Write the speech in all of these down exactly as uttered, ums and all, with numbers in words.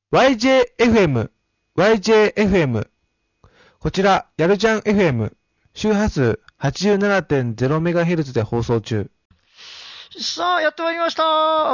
ワイジェーエフエム、ワイジェーエフエム。こちら、やるじゃん エフエム、周波数 はちじゅうななてんゼロメガヘルツ で放送中。 さあ、やってまいりました。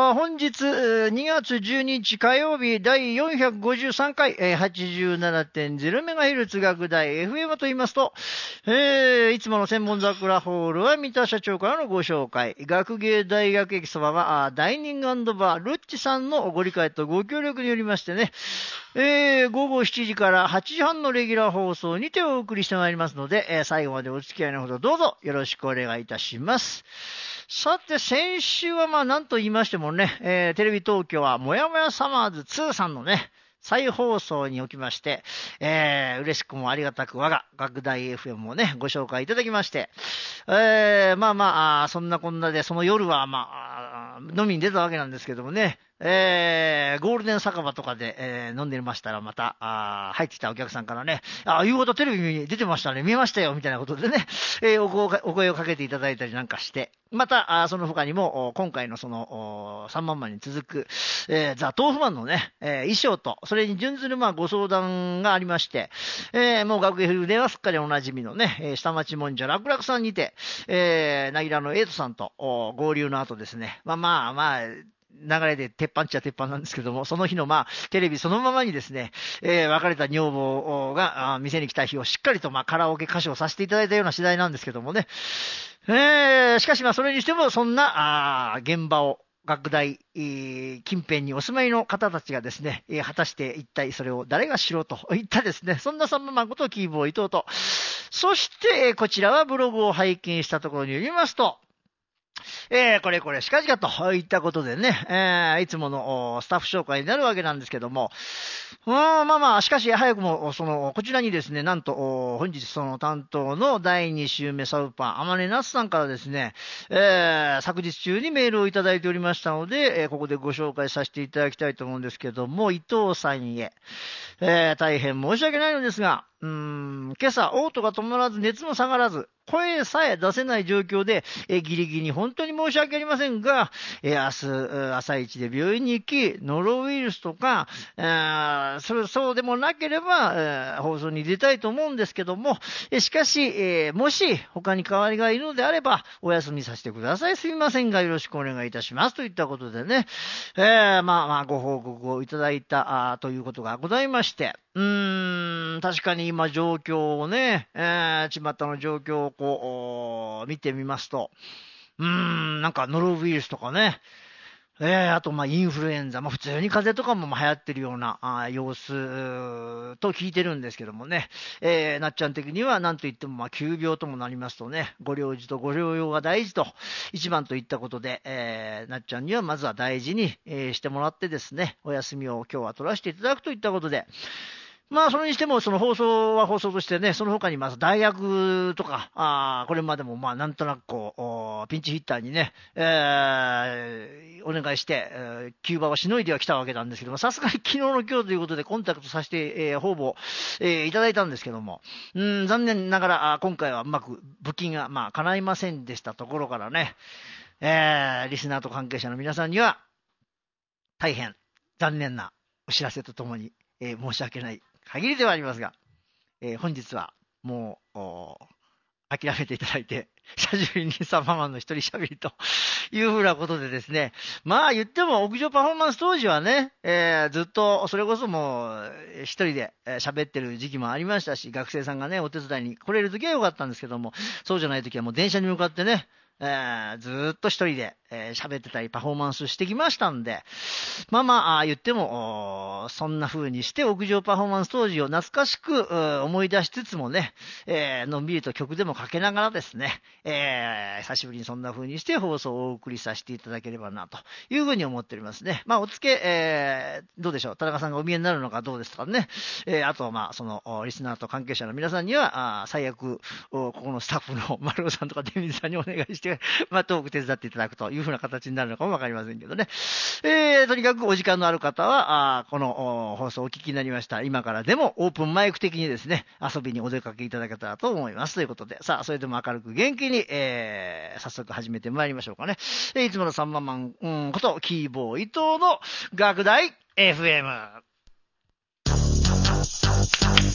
本日、にがつじゅうににち火曜日、だいよんひゃくごじゅうさんかい、はちじゅうななてんゼロメガヘルツ 学大 エフエム と言いますと、えー、いつもの専門桜ホールは三田社長からのご紹介。学芸大学駅そばは、ダイニング&バー、ルッチさんのご理解とご協力によりましてね、えー、午後しちじからはちじはんのレギュラー放送にてお送りしてまいりますので、えー、最後までお付き合いのほどどうぞよろしくお願いいたします。さて、先週はまあ何と言いましてもね、えー、テレビ東京はもやもやサマーズツーさんのね、再放送におきまして、えー、嬉しくもありがたく我が学大 エフエム をね、ご紹介いただきまして、えー、まあまあ、そんなこんなで、その夜はまあ、飲みに出たわけなんですけどもね、えー、ゴールデン酒場とかで、えー、飲んでましたらまた、あ入ってきたお客さんからね、あ、夕方テレビに出てましたね、見ましたよ、みたいなことでね、えー、お声お声をかけていただいたりなんかして、また、あその他にも、今回のその、さんまんまんに続く、えー、ザ・豆腐マンのね、えー、衣装と、それに準ずるまあご相談がありまして、えー、もう学芸ではすっかりおなじみのね、えー、下町もんじゃ楽々さんにて、えー、なぎらのエイトさんと合流の後ですね、まあまあまあ、流れで鉄板っちゃ鉄板なんですけども、その日のまあ、テレビそのままにですね、えー、別れた女房が店に来た日をしっかりとまあカラオケ歌唱させていただいたような次第なんですけどもね、えー、しかしまあそれにしてもそんな、あ現場を、学大、えー、近辺にお住まいの方たちがですね、えー、果たして一体それを誰が知ろうといったですね、そんなさんままことキーボー伊藤と、そして、こちらはブログを拝見したところによりますと、えー、これこれしかじかといったことでね、えー、いつものスタッフ紹介になるわけなんですけども、うーん、まあまあ、しかし早くも、その、こちらにですね、なんと、本日その担当のだいに週目サウパー、天音夏さんからですね、えー、昨日中にメールをいただいておりましたので、えー、ここでご紹介させていただきたいと思うんですけども、伊藤さんへ、えー、大変申し訳ないのですが、うーん、今朝、嘔吐が止まらず、熱も下がらず、声さえ出せない状況で、えー、ギリギリ本当に申し訳ありませんが、えー、明日、朝一で病院に行き、ノロウイルスとか、えー、それそうでもなければ、えー、放送に出たいと思うんですけども、えー、しかし、えー、もし他に代わりがいるのであれば、お休みさせてください。すみませんが、よろしくお願いいたします。といったことでね、えー、まあまあ、ご報告をいただいた、あということがございまして、うーん、確かに今状況をね、えー、巷の状況をこう、見てみますと、うーん、なんかノロウイルスとかね、えー、あと、まあ、インフルエンザ、まあ、普通に風邪とかもまあ流行ってるようなあ様子と聞いてるんですけどもね、えー、なっちゃん的には何と言っても、まあ、急病ともなりますとね、ご療治とご療養が大事と、一番といったことで、えー、なっちゃんにはまずは大事に、えー、してもらってですね、お休みを今日は取らせていただくといったことで、まあ、それにしても、その放送は放送としてね、その他にまず大学とか、あこれまでもまあ、なんとなくこう、ピンチヒッターにね、えー、お願いして、えー、急場をしのいでは来たわけなんですけども、さすがに昨日の今日ということでコンタクトさせて、えー、方々、えー、いただいたんですけども、うん、残念ながら、あ今回はうまく武器が、まあ、叶いませんでしたところからね、えー、リスナーと関係者の皆さんには、大変残念なお知らせとともに、えー、申し訳ない限りではありますが、えー、本日はもう諦めていただいて、久しぶりにサママンの一人喋りというふうなことでですね、まあ言っても屋上パフォーマンス当時はね、えー、ずっとそれこそもう一人で喋ってる時期もありましたし、学生さんがね、お手伝いに来れる時はよかったんですけども、そうじゃない時はもう電車に向かってね、えー、ずーっと一人で喋、えー、ってたりパフォーマンスしてきましたんで、まあまあ言ってもそんな風にして屋上パフォーマンス当時を懐かしく思い出しつつもね、えー、のんびりと曲でもかけながらですね、えー、久しぶりにそんな風にして放送をお送りさせていただければなという風に思っておりますね。まあお付け、えー、どうでしょう、田中さんがお見えになるのかどうですかね、えー、あとまあそのリスナーと関係者の皆さんにはあ最悪ここのスタッフの丸尾さんとかデミズさんにお願いしてまあトーク手伝っていただくという風な形になるのかもわかりませんけどね、えー、とにかくお時間のある方は、あこの放送をお聞きになりました。今からでもオープンマイク的にですね、遊びにお出かけいただけたらと思います。ということで、さあ、それでも明るく元気に、えー、早速始めてまいりましょうかね。いつものさんまんマン、うん、こと、キーボー伊藤の学大 エフエム。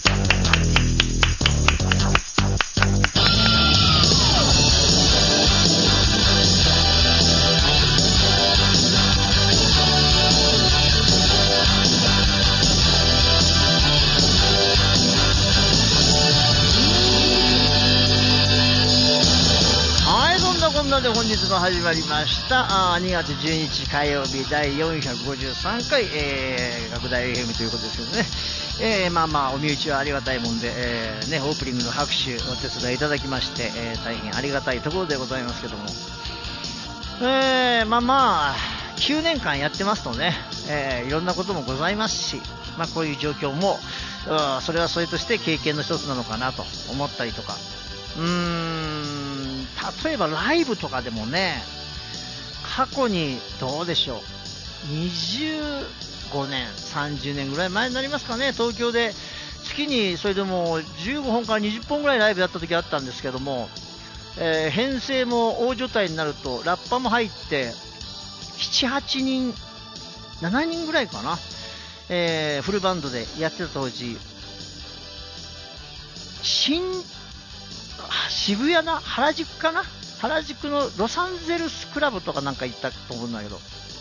で本日も始まりましたあにがつじゅうににち火曜日だいよんひゃくごじゅうさんかい、えー、学大 エフエム ということですけどね、えー、まあまあお身内はありがたいもんで、えーね、オープニングの拍手お手伝いいただきまして、えー、大変ありがたいところでございますけども、えー、まあまあきゅうねんかんやってますとね、えー、いろんなこともございますし、まあ、こういう状況もそれはそれとして経験の一つなのかなと思ったりとか、うーん例えばライブとかでもね、過去にどうでしょう、にじゅうごねんさんじゅうねんぐらい前になりますかね、東京で月にそれでもじゅうごほんからにじゅっぽんぐらいライブやった時あったんですけども、えー、編成も大所帯になるとラッパも入ってななはちにんななにんぐらいかな、えー、フルバンドでやってた当時、新渋谷な原宿かな、原宿のロサンゼルスクラブとかなんか行ったと思うんだけど、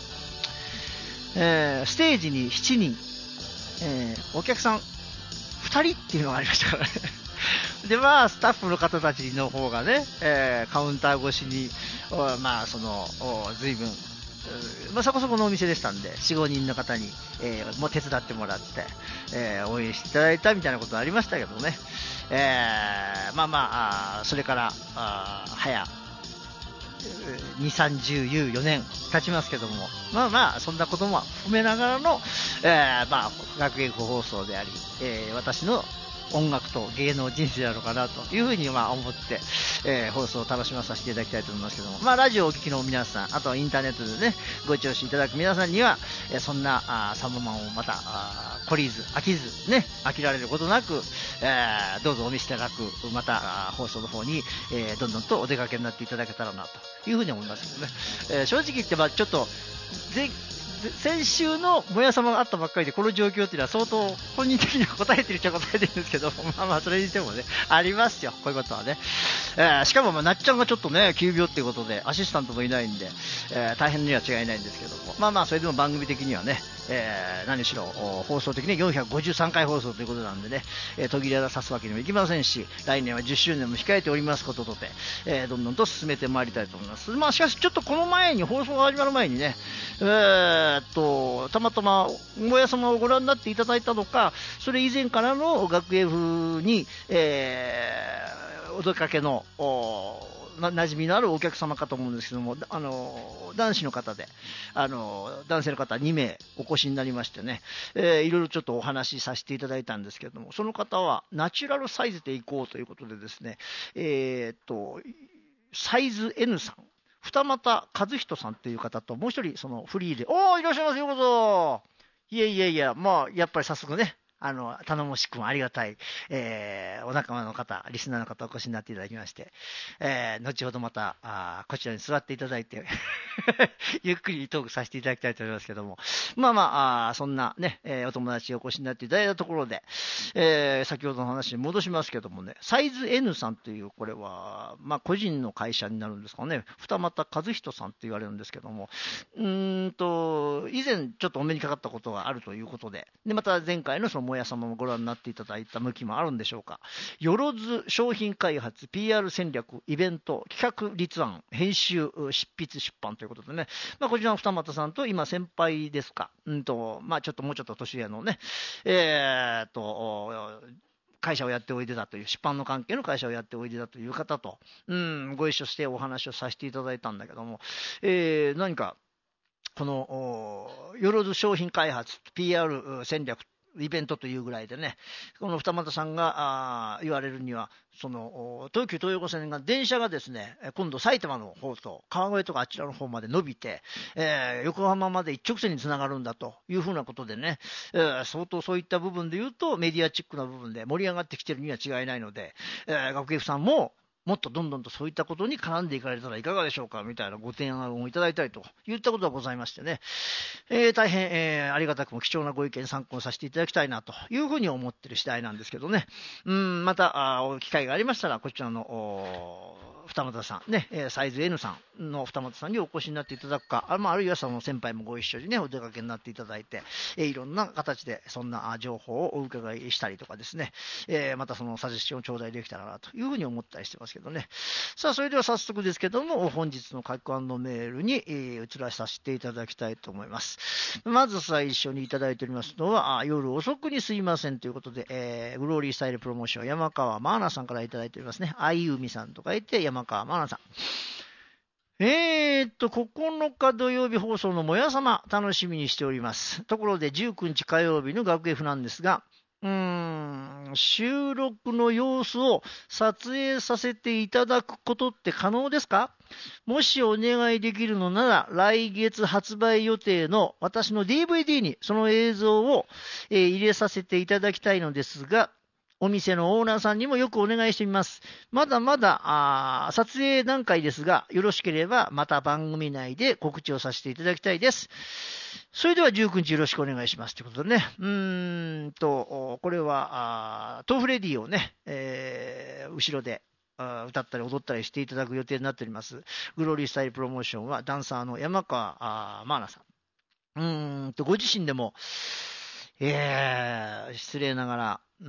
えー、ステージにしちにん、えー、お客さんふたりっていうのがありましたからねでまあスタッフの方たちの方がね、えー、カウンター越しにまあその随分まあ、そこそこのお店でしたんで よん、ごにんの方に、えー、もう手伝ってもらって、えー、応援していただいたみたいなことありましたけどね、えー、まあまあ、あそれからあ早にじゅう、さんじゅうよねん経ちますけども、まあまあそんなことも含めながらの、えー、まあ学芸放送であり、えー、私の音楽と芸能人生なのかなというふうにまあ思って、えー、放送を楽しまさせていただきたいと思いますけども、まあラジオをお聞きの皆さん、あとはインターネットでねご聴取いただく皆さんには、えー、そんなあサンボマンをまた懲りず飽きずね飽きられることなく、えー、どうぞお見せいただくまた放送の方に、えー、どんどんとお出かけになっていただけたらなというふうに思いますけどね、えー、正直言ってまあちょっとぜ先週のもやさまがあったばっかりでこの状況っていうのは相当本人的には答えてるっちゃ答えてるんですけどまあまあそれにしてもねありますよこういうことはね、えー、しかもまあなっちゃんがちょっとね急病っていうことでアシスタントもいないんで、えー、大変には違いないんですけども、まあまあそれでも番組的にはね、えー、何しろ放送的によんひゃくごじゅうさんかい放送ということなんでね、えー、途切れさすわけにもいきませんし、来年はじゅっしゅうねんも控えておりますこととて、えー、どんどんと進めてまいりたいと思います。まあしかしちょっとこの前に放送が始まる前にね、えーえー、っとたまたまもや様をご覧になっていただいたのか、それ以前からの学芸風に、えー、お出かけのな馴染みのあるお客様かと思うんですけども、あの男子の方であの男性の方にめいお越しになりましてね、えー、いろいろちょっとお話しさせていただいたんですけれども、その方はナチュラルサイズでいこうということでですね、えー、っとサイズ エヌ さん二俣和人さんという方と、もう一人そのフリーで、おーいらっしゃいますようこそ、いやいやいや、まあやっぱり早速ね、あの頼もしくもありがたい、えー、お仲間の方、リスナーの方お越しになっていただきまして、えー、後ほどまたあこちらに座っていただいてゆっくりトークさせていただきたいと思いますけども、まあまあ、あそんなね、えー、お友達お越しになっていただいたところで、えー、先ほどの話に戻しますけどもね、サイズ エヌ さんというこれはまあ個人の会社になるんですかね、二俣和人さんと言われるんですけども、うーんと以前ちょっとお目にかかったことがあるということで、でまた前回のそのもや様もご覧になっていただいた向きもあるんでしょうか。よろず商品開発 ピーアール 戦略イベント企画立案編集執筆出版ということでね、まあ、こちらの二俣さんと今先輩ですか、うんとまあ、ちょっともうちょっと年上のね、えー、っと会社をやっておいでだという、出版の関係の会社をやっておいでだという方と、うん、ご一緒してお話をさせていただいたんだけども、えー、何かこのよろず商品開発 ピーアール 戦略イベントというぐらいでね、この二俣さんが言われるには、その東急東横線が電車がですね、今度埼玉の方と川越とかあちらの方まで伸びて、えー、横浜まで一直線につながるんだというふうなことでね、えー、相当そういった部分で言うとメディアチックな部分で盛り上がってきてるには違いないので、えー、学芸部さんももっとどんどんとそういったことに絡んでいかれたらいかがでしょうかみたいなご提案をいただいたりといったことがございましてね、えー、大変、えー、ありがたくも貴重なご意見参考させていただきたいなというふうに思っている次第なんですけどね。うん、また、あ機会がありましたら、こちらの、二俣さん、ね、サイズ N さんの二俣さんにお越しになっていただくか、あ, まあ、あるいはその先輩もご一緒にね、お出かけになっていただいて、えー、いろんな形でそんな情報をお伺いしたりとかですね、えー、またそのサジェスションを頂戴できたらなというふうに思ったりしてますけどね。さあ、それでは早速ですけども、本日の書き込みメールに、えー、移らさせていただきたいと思います。まず最初にいただいておりますのは、あ夜遅くにすいませんということで、えー、グローリースタイルプロモーション、山川マーナさんからいただいておりますね。あいうみさんと書いて、山川マーナさん。えーっと、ここのか土曜日放送のもやさま、楽しみにしております。ところでじゅうくにち火曜日の学 F なんですが、うーん、収録の様子を撮影させていただくことって可能ですか？もしお願いできるのなら、来月発売予定の私の ディーブイディー にその映像を、えー入れさせていただきたいのですが、お店のオーナーさんにもよくお願いしてみます。まだまだあ撮影段階ですが、よろしければまた番組内で告知をさせていただきたいです。それではじゅうくにちよろしくお願いします。ということでね、うーんと、これは、豆腐レディをね、えー、後ろで歌ったり踊ったりしていただく予定になっております。グローリースタイルプロモーションはダンサーの山川マーナさん。うーんと、ご自身でも、えー、失礼ながら、うん、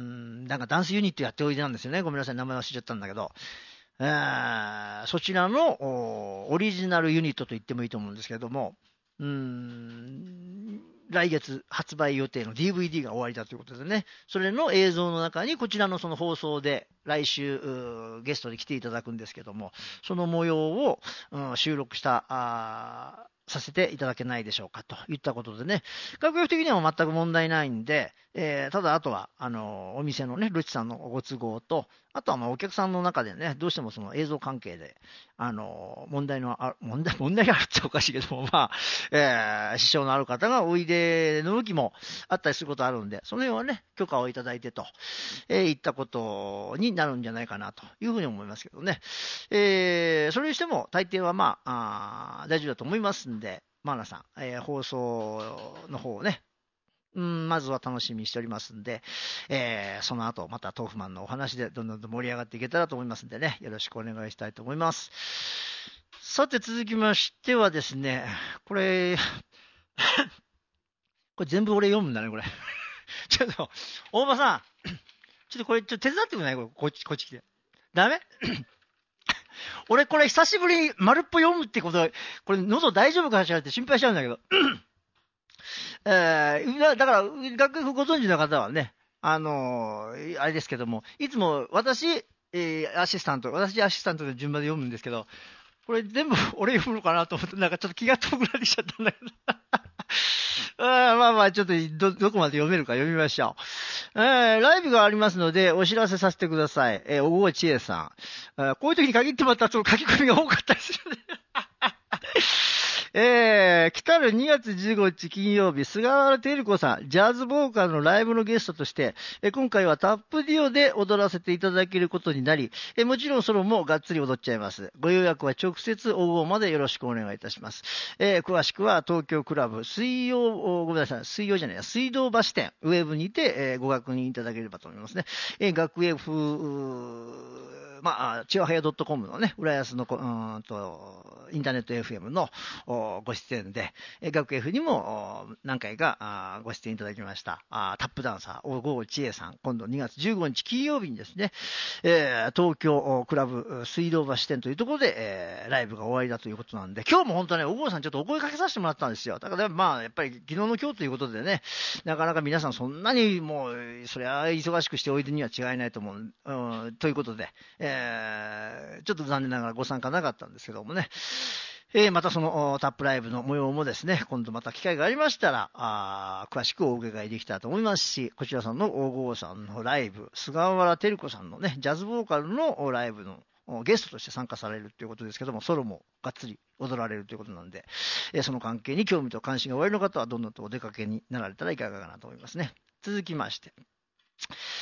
なんかダンスユニットやっておいでなんですよね。ごめんなさい、名前忘れちゃったんだけど。えー、そちらのオリジナルユニットと言ってもいいと思うんですけれども、うーん、来月発売予定の ディーブイディー が終わりだということでね、それの映像の中にこちらのその放送で来週ゲストで来ていただくんですけども、その模様を、うん、収録したあさせていただけないでしょうかといったことでね、学力的には全く問題ないんで、えー、ただあとはあのお店のね、ルチさんのご都合と、あとはまあお客さんの中でね、どうしてもその映像関係で、あの問題のあ問題、問題があるっておかしいけども、まあ、えー、支障のある方がおいでの向きもあったりすることあるんで、その辺はね、許可をいただいてと、えー、いったことになるんじゃないかなというふうに思いますけどね。えー、それにしても、大抵はまあ、あ大丈夫だと思いますんで、マーナさん、えー、放送の方をね、うん、まずは楽しみにしておりますんで、えー、その後、また豆腐マンのお話でどんどんと盛り上がっていけたらと思いますんでね、よろしくお願いしたいと思います。さて続きましてはですね、これ、これ全部俺読むんだね、これ。ちょっと、大場さん、ちょっとこれ、ちょっと手伝ってくれないこれ、こっち、こっち来て。ダメ俺これ久しぶりに丸っぽ読むってことは、これ喉大丈夫かしらって心配しちゃうんだけど。えー、だから、楽譜ご存知の方はね、あのー、あれですけども、いつも私、えー、アシスタント、私アシスタントで順番で読むんですけど、これ全部俺読むのかなと思って、なんかちょっと気が遠くなってきちゃったんだけど。あまあまあ、ちょっとど、どこまで読めるか読みましょう。えー、ライブがありますので、お知らせさせてください。えー、小郷千恵さん。えー、こういう時に限ってまた、その書き込みが多かったりするね。えー、来たるにがつじゅうごにち金曜日、菅原照子さん、ジャズボーカルのライブのゲストとして、えー、今回はタップディオで踊らせていただけることになり、えー、もちろんソロもがっつり踊っちゃいます。ご予約は直接応募までよろしくお願いいたします。えー、詳しくは東京クラブ水曜、ごめんなさい、水曜じゃないや、水道橋店、ウェブにて、えー、ご確認いただければと思いますね。えー、学園風、まあ、ちわはや .com のね、浦安のこ、うんと、インターネット エフエム のご出演で、学 F にも何回かご出演いただきました。タップダンサー、大郷千恵さん、今度にがつじゅうごにち金曜日にですね、えー、東京クラブ水道橋店というところで、えー、ライブが終わりだということなんで、今日も本当ね、大郷さんちょっとお声かけさせてもらったんですよ。だからまあ、やっぱり昨日の今日ということでね、なかなか皆さんそんなにもう、それは忙しくしておいでには違いないと思う。うん、ということで、えー、ちょっと残念ながらご参加なかったんですけどもね、えー、またそのタップライブの模様もですね、今度また機会がありましたら、あ詳しくお伺いできたらと思いますし、こちらさんの大郷さんのライブ、菅原照子さんのね、ジャズボーカルのライブのゲストとして参加されるということですけども、ソロもがっつり踊られるということなんで、えー、その関係に興味と関心がおありの方はどんどんとお出かけになられたらいかがかなと思いますね。続きまして、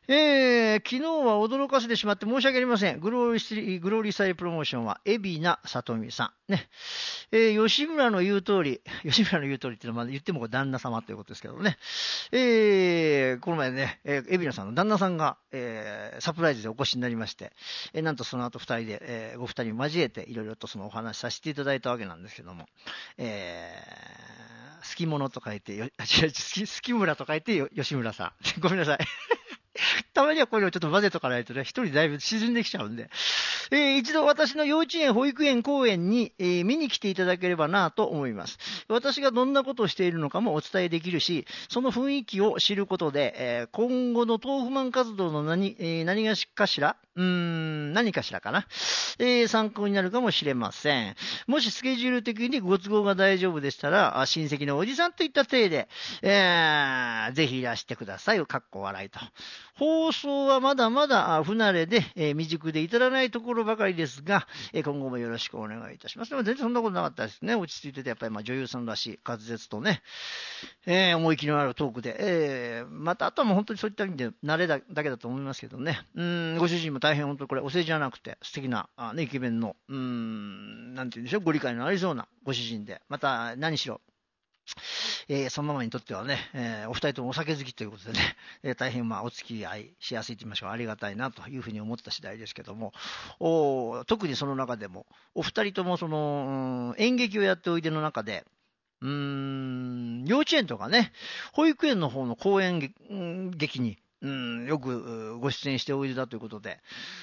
えー、昨日は驚かせてしまって申し訳ありません。グローリー、グローリースタイルプロモーションは、海老名さとみさん。ね。えー、吉村の言う通り、吉村の言う通りっていうのは、まあ、言ってもこれ旦那様ということですけどね。えー、この前ね、えー、海老名さんの旦那さんが、えー、サプライズでお越しになりまして、えー、なんとその後二人で、えー、ご二人交えて、いろいろとそのお話しさせていただいたわけなんですけども、えー、好き者と書いてよ、違う、好き、好き村と書いてよ、吉村さん。ごめんなさい。たまにはこれをちょっと混ぜとかないとね、一人だいぶ沈んできちゃうんで。えー一度私の幼稚園、保育園、公園に、えー見に来ていただければなと思います。私がどんなことをしているのかもお伝えできるし、その雰囲気を知ることで、えー今後の豆腐マン活動の何、えー何がしかしらうーん、何かしらかな、えー参考になるかもしれません。もしスケジュール的にご都合が大丈夫でしたら、あ親戚のおじさんといった体で、えーぜひいらしてください。かっこ笑いと。放送はまだまだ不慣れで、えー未熟で至らないところばかりですが、えー今後もよろしくお願いいたします。でも全然そんなことなかったですね。落ち着いてて、やっぱりまあ女優さんらしい滑舌とね、えー思い切りのあるトークで、えーまたあとはもう本当にそういった意味で慣れだだけだと思いますけどね。うーん、ご主人も大変本当にこれお世辞じゃなくて素敵な、あね、イケメンの、うーん、なんて言うんでしょう、ご理解のありそうなご主人で、また何しろ、えーそのママにとってはね、えーお二人ともお酒好きということでね、えー大変まあお付き合いしやすいと言いましょうか、ありがたいなというふうに思った次第ですけども、お特にその中でも、お二人ともその、うん演劇をやっておいでの中で、うーん、幼稚園とかね、保育園の方の公演劇うん劇に、うん、よくうご出演しておいでだということで、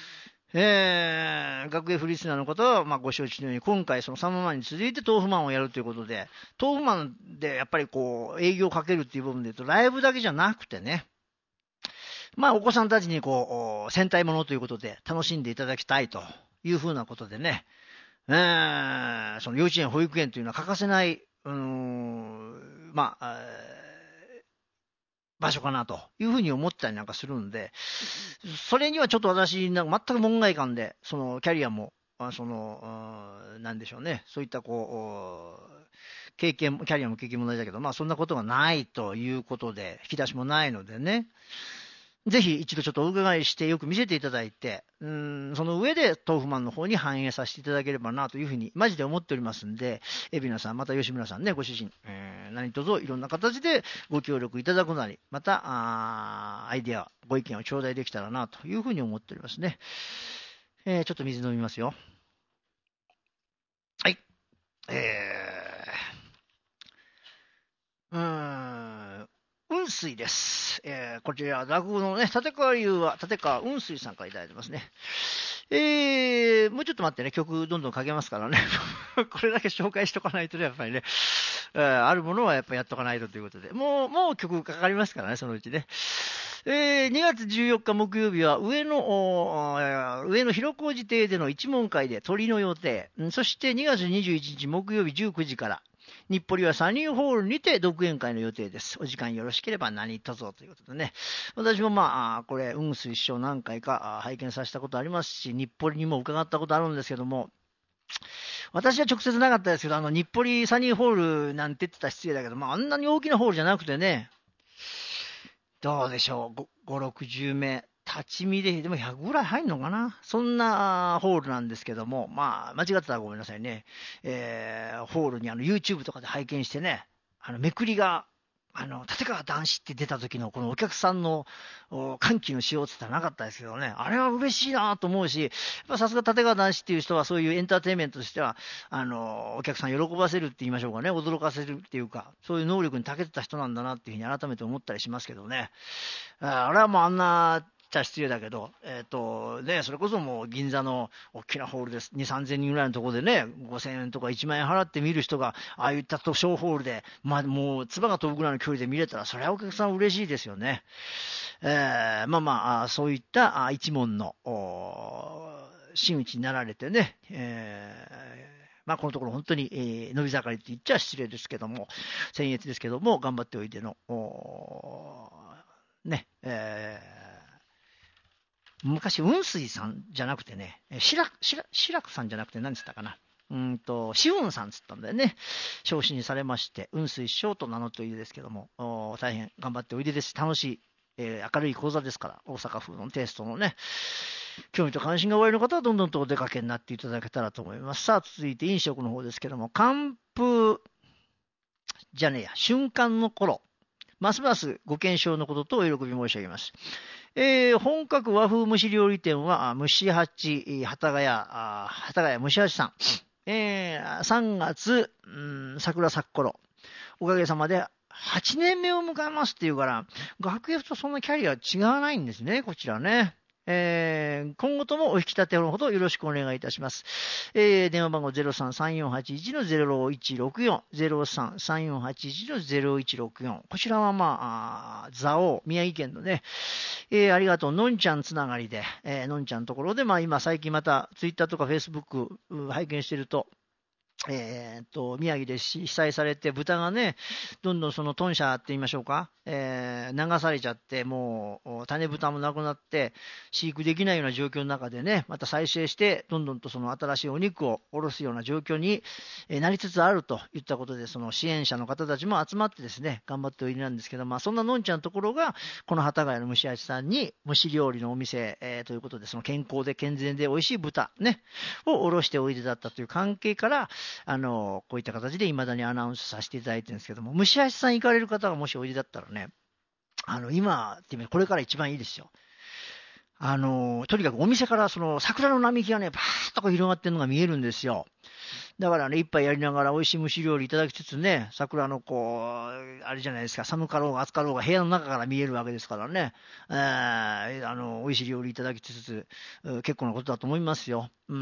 えー、学芸フリスナーの方は、まあ、ご承知のように、今回、そのサンママンに続いて豆腐マンをやるということで、豆腐マンでやっぱりこう、営業をかけるっていう部分で言うと、ライブだけじゃなくてね、まあ、お子さんたちにこう、戦隊ものということで、楽しんでいただきたいというふうなことでね、えー、その幼稚園、保育園というのは欠かせない、うーん、まあ、場所かなというふうに思ったりなんかするんで、それにはちょっと私、なんか全く門外観で、そのキャリアも、あその、うんなんでしょうね、そういったこう、経験も、キャリアも経験もないだけど、まあそんなことがないということで、引き出しもないのでね、ぜひ一度ちょっとお伺いしてよく見せていただいて、うん、その上で豆腐マンの方に反映させていただければなというふうに、マジで思っておりますんで、海老名さん、また吉村さんね、ご主人、えー、何卒いろんな形でご協力いただくなり、また、あアイデア、ご意見を頂戴できたらなというふうに思っておりますね。えー、ちょっと水飲みますよ。はい。えー、うーん、雲水です。えー、こちら、落語のね、立川流は、立川雲水さんからいただいてますね。えー、もうちょっと待ってね、曲どんどんかけますからね。これだけ紹介しとかないとね、やっぱりね、えーあるものはやっぱやっとかないとということで、もう、もう曲かかりますからね、そのうちね。えー、にがつじゅうよっか木曜日は上野、おー上野広小路邸での一問会で鳥の予定、うんそしてにがつにじゅういちにち木曜日じゅうくじから、日暮里はサニーホールにて独演会の予定です。お時間よろしければ何卒ということでね。私もまあ、これ、雲水師匠何回かあ拝見させたことありますし、日暮里にも伺ったことあるんですけども、私は直接なかったですけど、あの、日暮里サニーホールなんて言ってたら失礼だけど、まあ、あんなに大きなホールじゃなくてね、どうでしょう、ご、ろくじゅう名、立ち見で、でもひゃくぐらい入るのかな、そんなホールなんですけども、まあ、間違ってたらごめんなさいね。えー、ホールにあの YouTube とかで拝見してね、あの、めくりが、あの、立川談志って出た時のこのお客さんのお歓喜のしようって言ったらなかったですけどね、あれは嬉しいなと思うし、やっぱさすが立川談志っていう人はそういうエンターテインメントとしては、あの、お客さん喜ばせるって言いましょうかね、驚かせるっていうか、そういう能力に長けてた人なんだなっていうふうに改めて思ったりしますけどね。ああれはもうあんな、じゃ失礼だけど、えっ、と、ね、それこそもう銀座の大きなホールです。に、さんぜんにんぐらいのところでね、ごせんえんとかいちまん円払って見る人が、ああいった小ホールで、まあもう、唾が飛ぶぐらいの距離で見れたら、それはお客さん嬉しいですよね。えー、まあまあ、そういったあ一門の、真打ちになられてね、えーまあ、このところ本当に、えー、伸び盛りって言っちゃ失礼ですけども、僭越ですけども、頑張っておいでの、ね、えー、昔、雲水さんじゃなくてね、白白白くさんじゃなくて何つったかな。うんと、紫雲さんつったんだよね。昇進されまして、雲水師匠と名乗っておいでですけども、大変頑張っておいでです。楽しいえー、明るい講座ですから、大阪風のテイストのね、興味と関心がおありの方はどんどんとお出かけになっていただけたらと思います。さあ、続いて飲食の方ですけども、寒風、じゃねえや、瞬間の頃、ますますご健勝のこととお喜び申し上げます。えー、本格和風蒸し料理店は、蒸し八、幡ヶ谷、幡ヶ谷蒸し八さん。えー、さんがつ、うん、桜咲く頃、おかげさまではちねんめを迎えますっていうから、学園とそんなキャリア違わないんですね、こちらね。えー、今後ともお引き立てのほどよろしくお願いいたします。えー、電話番号 ゼロさんさんよんはちいちのゼロいちろくよん、ゼロさんさんよんはちいちのゼロいちろくよん。こちらはまあ、蔵王、宮城県のね、えー、ありがとう、のんちゃんつながりで、えー、のんちゃんのところで、まあ今最近またツイッターとかフェイスブック拝見してると、えー、っと、宮城で被災されて、豚がね、どんどんその豚舎って言いましょうか、えー、流されちゃって、もう、種豚もなくなって、飼育できないような状況の中でね、また再生して、どんどんとその新しいお肉をおろすような状況になりつつあるといったことで、その支援者の方たちも集まってですね、頑張っておいでなんですけど、まあ、そんなのんちゃんのところが、この幡ヶ谷の蒸し味さんに、蒸し料理のお店、えー、ということで、その健康で健全で美味しい豚、ね、をおろしておいでだったという関係から、あの、こういった形で未だにアナウンスさせていただいてるんですけども、蒸し足さん行かれる方がもしおいでだったらね、あの、今ってこれから一番いいですよ。あの、とにかくお店からその桜の並木がね、バーッとこう広がってるのが見えるんですよ。だからね、一杯やりながら美味しい蒸し料理いただきつつね、桜のこう、あれじゃないですか、寒かろうが暑かろうが部屋の中から見えるわけですからね、えー、あの、美味しい料理いただきつつ、結構なことだと思いますよ。うん、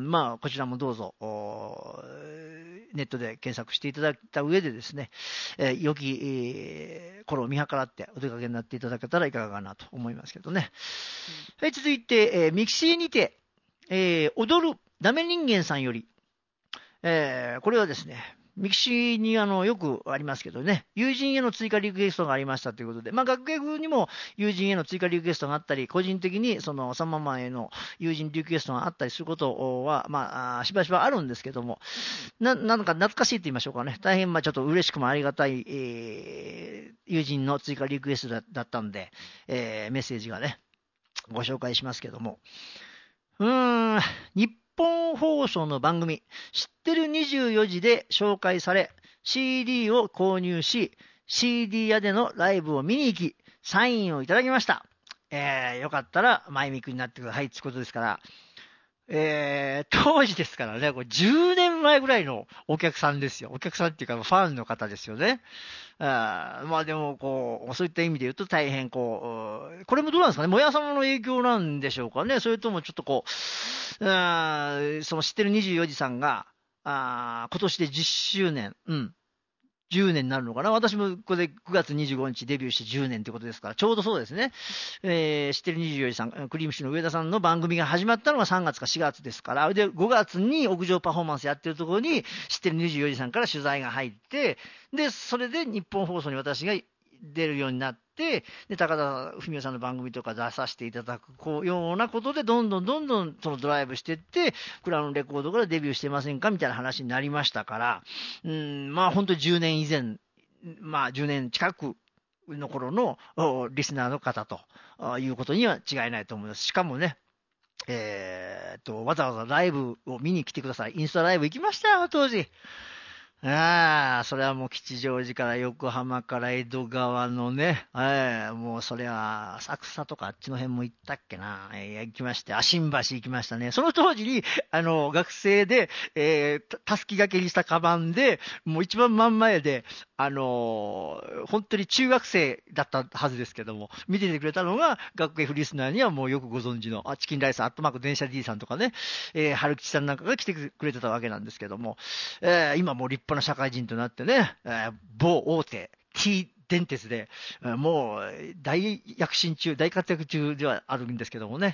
まあ、こちらもどうぞ、ネットで検索していただいた上でですね、えー、良き、えー、頃を見計らってお出かけになっていただけたらいかがかなと思いますけどね。うん、はい、続いて、えー、ミキシーにて、えー、踊るダメ人間さんより、えー、これはですね、ミキシーにあのよくありますけどね、友人への追加リクエストがありましたということで、まあ、学芸風にも友人への追加リクエストがあったり、個人的にそのサンママンへの友人リクエストがあったりすることは、まあ、しばしばあるんですけども、ななんか懐かしいと言いましょうかね、大変まあちょっと嬉しくもありがたい、えー、友人の追加リクエスト だ, だったんで、えー、メッセージがね、ご紹介しますけども、うーん、日本放送の番組、知ってるにじゅうよじで紹介され、シーディー を購入し、シーディー 屋でのライブを見に行き、サインをいただきました。えー、よかったら、マイミクになってくださいってことですから、えー、当時ですからね、これじゅうねんまえぐらいのお客さんですよ。お客さんっていうか、ファンの方ですよね。あまあでも、こう、そういった意味で言うと大変こう、これもどうなんですかね、もや様の影響なんでしょうかね。それともちょっとこう、あその知ってるにじゅうよじさんが、あ今年でじゅっしゅうねん、うん。じゅうねんになるのかな。私もここでくがつにじゅうごにちデビューしてじゅうねんということですから、ちょうどそうですね。えー、知ってるにじゅうよじさん、クリームシチューの上田さんの番組が始まったのがさんがつかしがつですから、で、ごがつに屋上パフォーマンスやってるところに、知ってるにじゅうよじさんから取材が入って、で、それで日本放送に私が出るようになって、で、高田文夫さんの番組とか出させていただくこうようなことで、どんどんどんどんそのドライブしていって、クラウンレコードからデビューしてませんかみたいな話になりましたから、うん、まあ本当にじゅうねん以前、まあじゅうねん近くの頃のリスナーの方ということには違いないと思います。しかもね、えー、っと、わざわざライブを見に来てください。インスタライブ行きましたよ、当時。ああ、それはもう吉祥寺から横浜から江戸川のね、えー、もうそれは浅草とかあっちの辺も行ったっけな、えー、行きまして、あ、新橋行きましたね。その当時に、あの、学生で、えー、たすき掛けにしたカバンで、もう一番真ん前で、あのー、本当に中学生だったはずですけども、見ててくれたのが、学園フリスナーにはもうよくご存知の、あチキンライスアットマーク電車 D さんとかね、えー、春吉さんなんかが来てくれてたわけなんですけども、えー、今もう立派な社会人となってね、えー、某大手 T 電鉄で、もう大躍進中、大活躍中ではあるんですけどもね、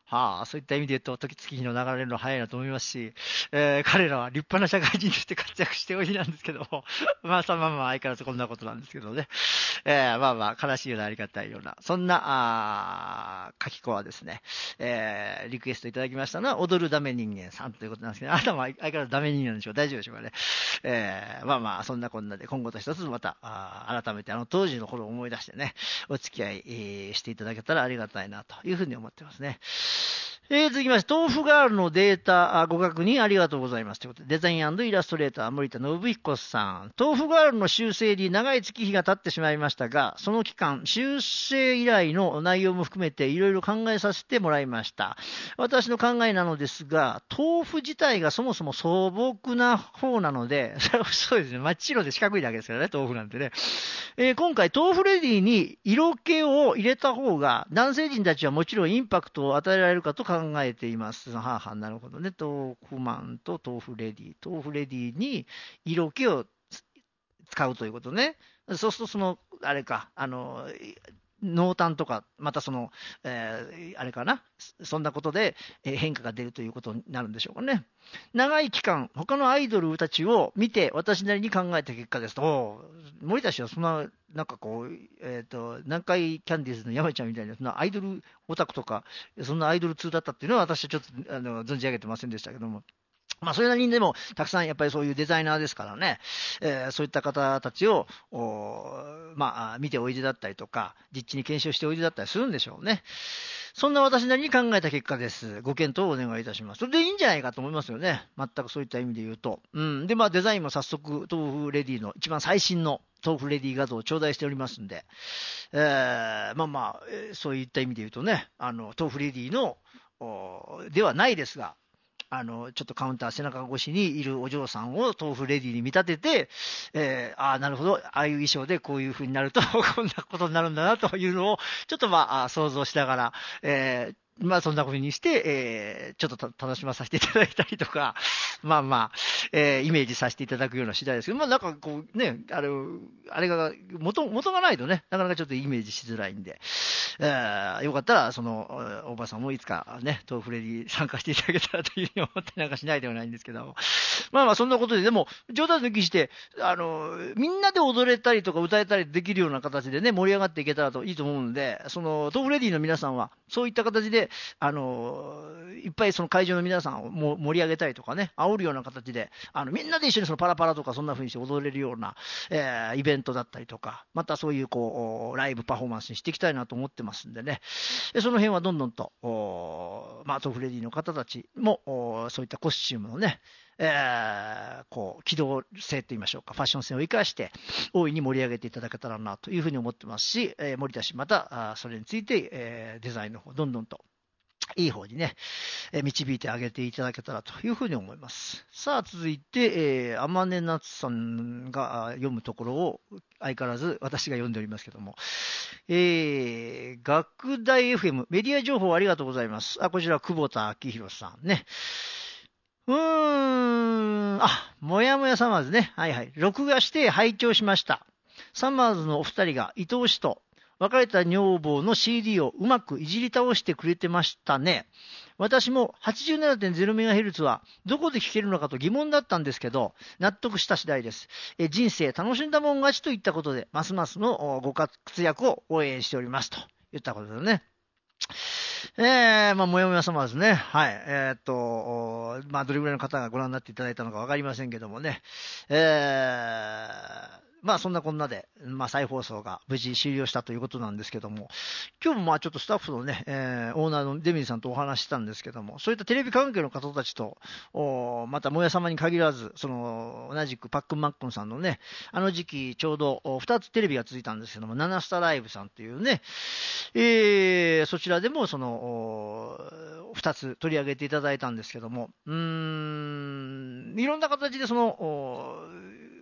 はあ、そういった意味で言うと、時月日の流れるの早いなと思いますし、えー彼らは立派な社会人として活躍しておいでなんですけども、まあ、さまあまあ、相変わらずこんなことなんですけどね。えーまあまあ、悲しいようなありがたいような、そんな、あー書き子はですね、えーリクエストいただきましたのは、踊るダメ人間さんということなんですけど、あなたも相変わらずダメ人間なんでしょう。大丈夫でしょうかね。えーまあまあ、そんなこんなで、今後と一つまた、あー改めてあの当時の頃を思い出してね、お付き合い、えーしていただけたらありがたいなというふうに思ってますね。えー、続きまして、豆腐ガールのデータあご確認ありがとうございます。ということで、デザインイラストレーター、森田信彦さん。豆腐ガールの修正に長い月日が経ってしまいましたが、その期間、修正依頼の内容も含めていろいろ考えさせてもらいました。私の考えなのですが、豆腐自体がそもそも素朴な方なので、そうですね、真っ白で四角いだけですからね、豆腐なんてね。えー今回、豆腐レディに色気を入れた方が、男性陣たちはもちろんインパクトを与えられるかと考えています。はあ、はあ、なるほどね。豆腐マンと豆腐レディ。豆腐レディに色気を使うということね。そうすると、その、あれか、あの、濃淡とか、またその、えーあれかな、そんなことでえー変化が出るということになるんでしょうかね。長い期間、他のアイドルたちを見て、私なりに考えた結果ですと、おー森田氏はそんな、なんかこう、えっ、と、南海キャンディーズの山ちゃんみたいな、そんなアイドルオタクとか、そんなアイドル通だったっていうのは、私はちょっとあの存じ上げてませんでしたけども。まあ、それなりにでも、たくさんやっぱりそういうデザイナーですからね、えーそういった方たちを、おまあ、見ておいでだったりとか、実地に検証しておいでだったりするんでしょうね。そんな私なりに考えた結果です。ご検討をお願いいたします。それでいいんじゃないかと思いますよね。全くそういった意味で言うと。うん。で、まあ、デザインも早速、豆腐レディの一番最新の豆腐レディ画像を頂戴しておりますんで、えーまあまあ、えーそういった意味で言うとね、あの、豆腐レディの、おではないですが、あの、ちょっとカウンター背中越しにいるお嬢さんを豆腐レディに見立てて、えー、ああ、なるほど、ああいう衣装でこういう風になると、こんなことになるんだなというのを、ちょっとまあ、想像しながら、えーまあそんな風にして、えー、ちょっと楽しまさせていただいたりとか、まあまあ、えー、イメージさせていただくような次第ですけど、まあなんかこうね、あれ、あれが、元、元がないとね、なかなかちょっとイメージしづらいんで、えー、よかったら、その、おばさんもいつかね、豆腐レディ参加していただけたらというふうに思ってなんかしないではないんですけども。まあまあ、そんなことで、でも、冗談抜きして、あの、みんなで踊れたりとか歌えたりできるような形でね、盛り上がっていけたらといいと思うので、その、豆腐レディの皆さんは、そういった形で、あの、いっぱいその会場の皆さんをも盛り上げたりとかね、煽るような形で、あの、みんなで一緒にそのパラパラとかそんな風にして踊れるような、えーイベントだったりとか、またそういうこう、ライブパフォーマンスにしていきたいなと思ってますんでね、でその辺はどんどんと、おまあ、豆腐レディの方たちも、おそういったコスチュームのね、えーこう機動性といいましょうか、ファッション性を生かして、大いに盛り上げていただけたらなというふうに思ってますし、えー森田氏、またあそれについて、えーデザインの方、どんどんといい方にね、えー導いてあげていただけたらというふうに思います。さあ、続いて、えー、天音夏さんがあ読むところを、相変わらず私が読んでおりますけども、えー、学大 エフエム、メディア情報ありがとうございます。あ、こちら、久保田明宏さんね。うーん、あ、もやもやサマーズね。はいはい。録画して拝聴しました。サマーズのお二人が愛おしと、別れた女房の シーディー をうまくいじり倒してくれてましたね。私も はちじゅうななてんゼロメガヘルツ はどこで聞けるのかと疑問だったんですけど、納得した次第です。え人生楽しんだもん勝ちといったことで、ますますのご活躍を応援しておりますと言ったことでね。えー、まあ、もやもや様ですね。はい。えーっと、まあ、どれぐらいの方がご覧になっていただいたのかわかりませんけどもね。えー、まあ、そんなこんなで、まあ、再放送が無事終了したということなんですけども、今日もまあ、ちょっとスタッフのね、えー、オーナーのデミーさんとお話ししたんですけども、そういったテレビ関係の方たちと、おまた、もや様に限らず、その、同じくパックンマックンさんのね、あの時期ちょうどふたつテレビが続いたんですけども、ナナスタライブさんっていうね、えー、そちらでもそのふたつ取り上げていただいたんですけども、うーん、いろんな形でその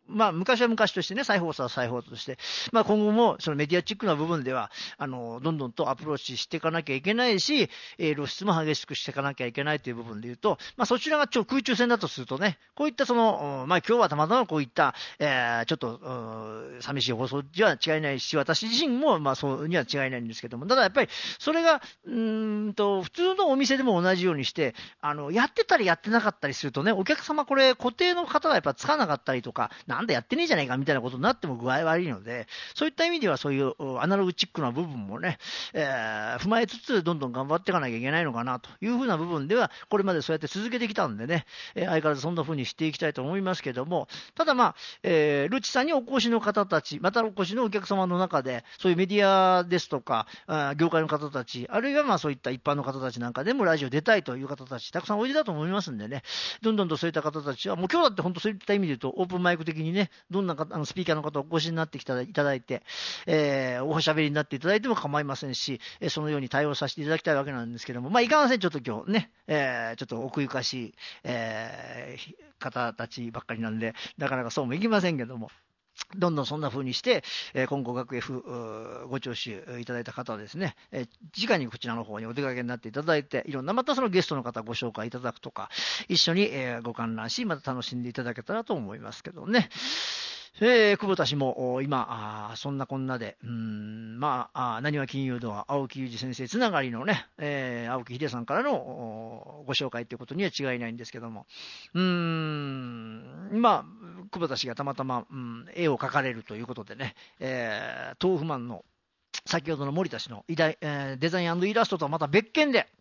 まあ、昔は昔としてね、再放送は再放送として、まあ、今後もそのメディアチックな部分では、あの、どんどんとアプローチしていかなきゃいけないし、えー露出も激しくしていかなきゃいけないという部分で言うと、まあ、そちらがちょ空中戦だとするとね、こういったその、うんまあ、今日はたまたまこういった、えーちょっと、うん寂しい放送には違いないし、私自身も、まあ、そうには違いないんですけども、ただやっぱり、それが、うーんと、普通のお店でも同じようにして、あの、やってたりやってなかったりするとね、お客様これ固定の方がやっぱつかなかったりとか、なんだやってねえじゃないかみたいなことになっても具合悪いので、そういった意味ではそういううアナログチックな部分もね、えー踏まえつつ、どんどん頑張っていかなきゃいけないのかなというふうな部分では、これまでそうやって続けてきたんでね、えー相変わらずそんな風にしていきたいと思いますけども、ただまあ、えールチさんにお越しの方たち、またお越しのお客様の中で、そういうメディアですとか、あー業界の方たち、あるいはまあそういった一般の方たちなんかでもラジオ出たいという方たち、たくさんおいでだと思いますんでね、どんどんとそういった方たちは、もう今日だって本当そういった意味で言うと、オープンマイク的にね、どんな方あのスピーカーの方お越しになってきたいただいて、えーおしゃべりになっていただいても構いませんし、えーそのように対応させていただきたいわけなんですけども、まあ、いかんせんちょっと今日ね、えーちょっと奥ゆかしい、えー方たちばっかりなんで、なかなかそうもいきませんけども、どんどんそんな風にして、えー、今後学 F ご聴取いただいた方はですね、えー、直にこちらの方にお出かけになっていただいて、いろんなまたそのゲストの方ご紹介いただくとか、一緒に、えーご観覧し、また楽しんでいただけたらと思いますけどね。えー、久保田氏も今、あそんなこんなで、うーんまあ、なにわ金融堂は青木裕二先生つながりのね、えー、青木秀さんからのご紹介ということには違いないんですけども、うーん、まあ、久保田氏がたまたま、うん、絵を描かれるということでね、えー、豆腐マンの先ほどの森田氏の偉大、えー、デザイン&イラストとはまた別件で、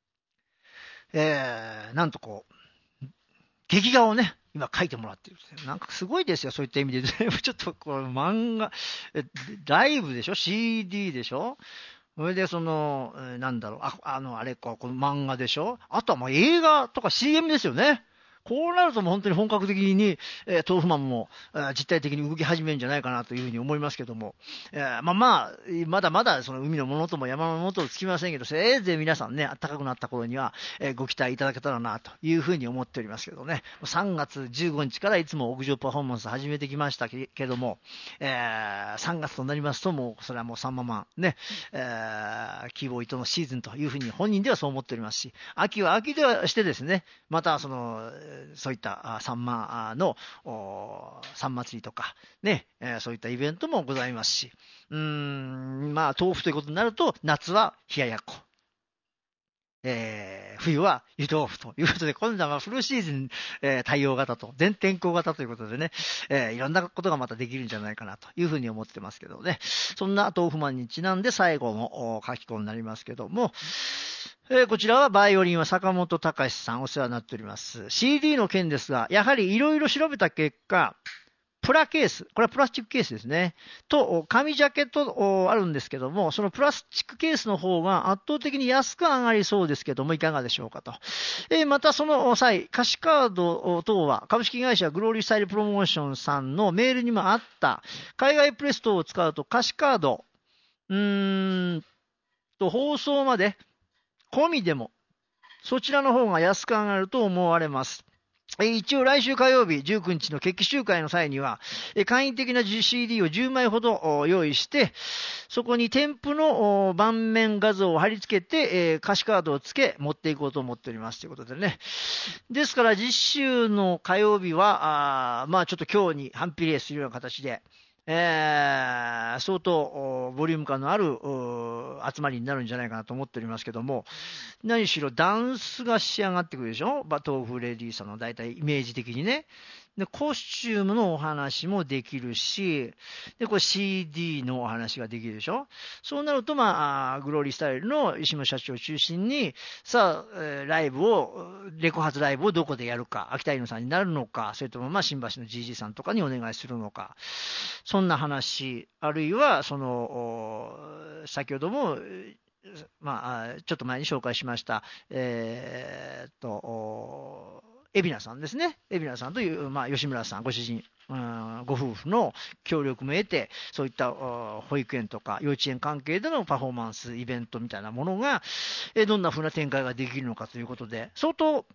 えー、なんとこう、劇画をね、今書いてもらってる。なんかすごいですよ、そういった意味で。全部ちょっとこれ漫画、ライブでしょ ?シーディー でしょそれでその、なんだろう、あ、あの、あれか、この漫画でしょあとはもう映画とか シーエム ですよね。こうなるともう本当に本格的に、えー、豆腐マンも、えー、実体的に動き始めるんじゃないかなというふうに思いますけども、えー、まあまあ、まだまだその海のものとも山のものともつきませんけど、せいぜい皆さんね、暖かくなった頃には、えー、ご期待いただけたらなというふうに思っておりますけどね、さんがつじゅうごにちからいつも屋上パフォーマンス始めてきましたけども、えー、さんがつとなりますと、もうそれはもうさんままんね、えー、キーボーイトのシーズンというふうに本人ではそう思っておりますし、秋は秋ではしてですね、またその、そういったサンマのサン祭りとか、ね、えーそういったイベントもございますし、うーん、まあ、豆腐ということになると、夏は冷ややっこ。えー冬は湯豆腐ということで、今度はフルシーズン、えー対応型と、全天候型ということでね、えーいろんなことがまたできるんじゃないかなというふうに思ってますけどね。そんな豆腐マンにちなんで最後のお書き込みになりますけども、えーこちらはバイオリンは坂本隆さんお世話になっております。シーディー の件ですが、やはりいろいろ調べた結果、プラケース、これはプラスチックケースですね。と、紙ジャケットあるんですけども、そのプラスチックケースの方が圧倒的に安く上がりそうですけども、いかがでしょうかと。えーまたその際、歌詞カード等は、株式会社グローリースタイルプロモーションさんのメールにもあった、海外プレス等を使うと歌詞カード、うーんと、放送まで、込みでも、そちらの方が安く上がると思われます。一応来週火曜日じゅうくにちの決起集会の際には、簡易的な シーディー をじゅうまいほど用意して、そこに添付の盤面画像を貼り付けて、歌詞カードを付け持っていこうと思っておりますということでね。ですから次週の火曜日は、あまあちょっと今日に反比例するような形で、えー、相当ボリューム感のある集まりになるんじゃないかなと思っておりますけども、何しろダンスが仕上がってくるでしょ、バトーフレディさんの大体イメージ的にね。で、コスチュームのお話もできるし、で、これ シーディー のお話ができるでしょ。そうなると、まあ、グローリースタイルの石野社長を中心に、さあ、ライブを、レコ発ライブをどこでやるか、秋田犬さんになるのか、それともまあ、新橋の ジージー さんとかにお願いするのか、そんな話、あるいは、その、先ほども、まあ、ちょっと前に紹介しました、えー、っと、海老名さんですね。海老名さんという、まあ、吉村さん、ご主人、うん、ご夫婦の協力も得て、そういった保育園とか幼稚園関係でのパフォーマンス、イベントみたいなものが、えどんな風な展開ができるのかということで、相当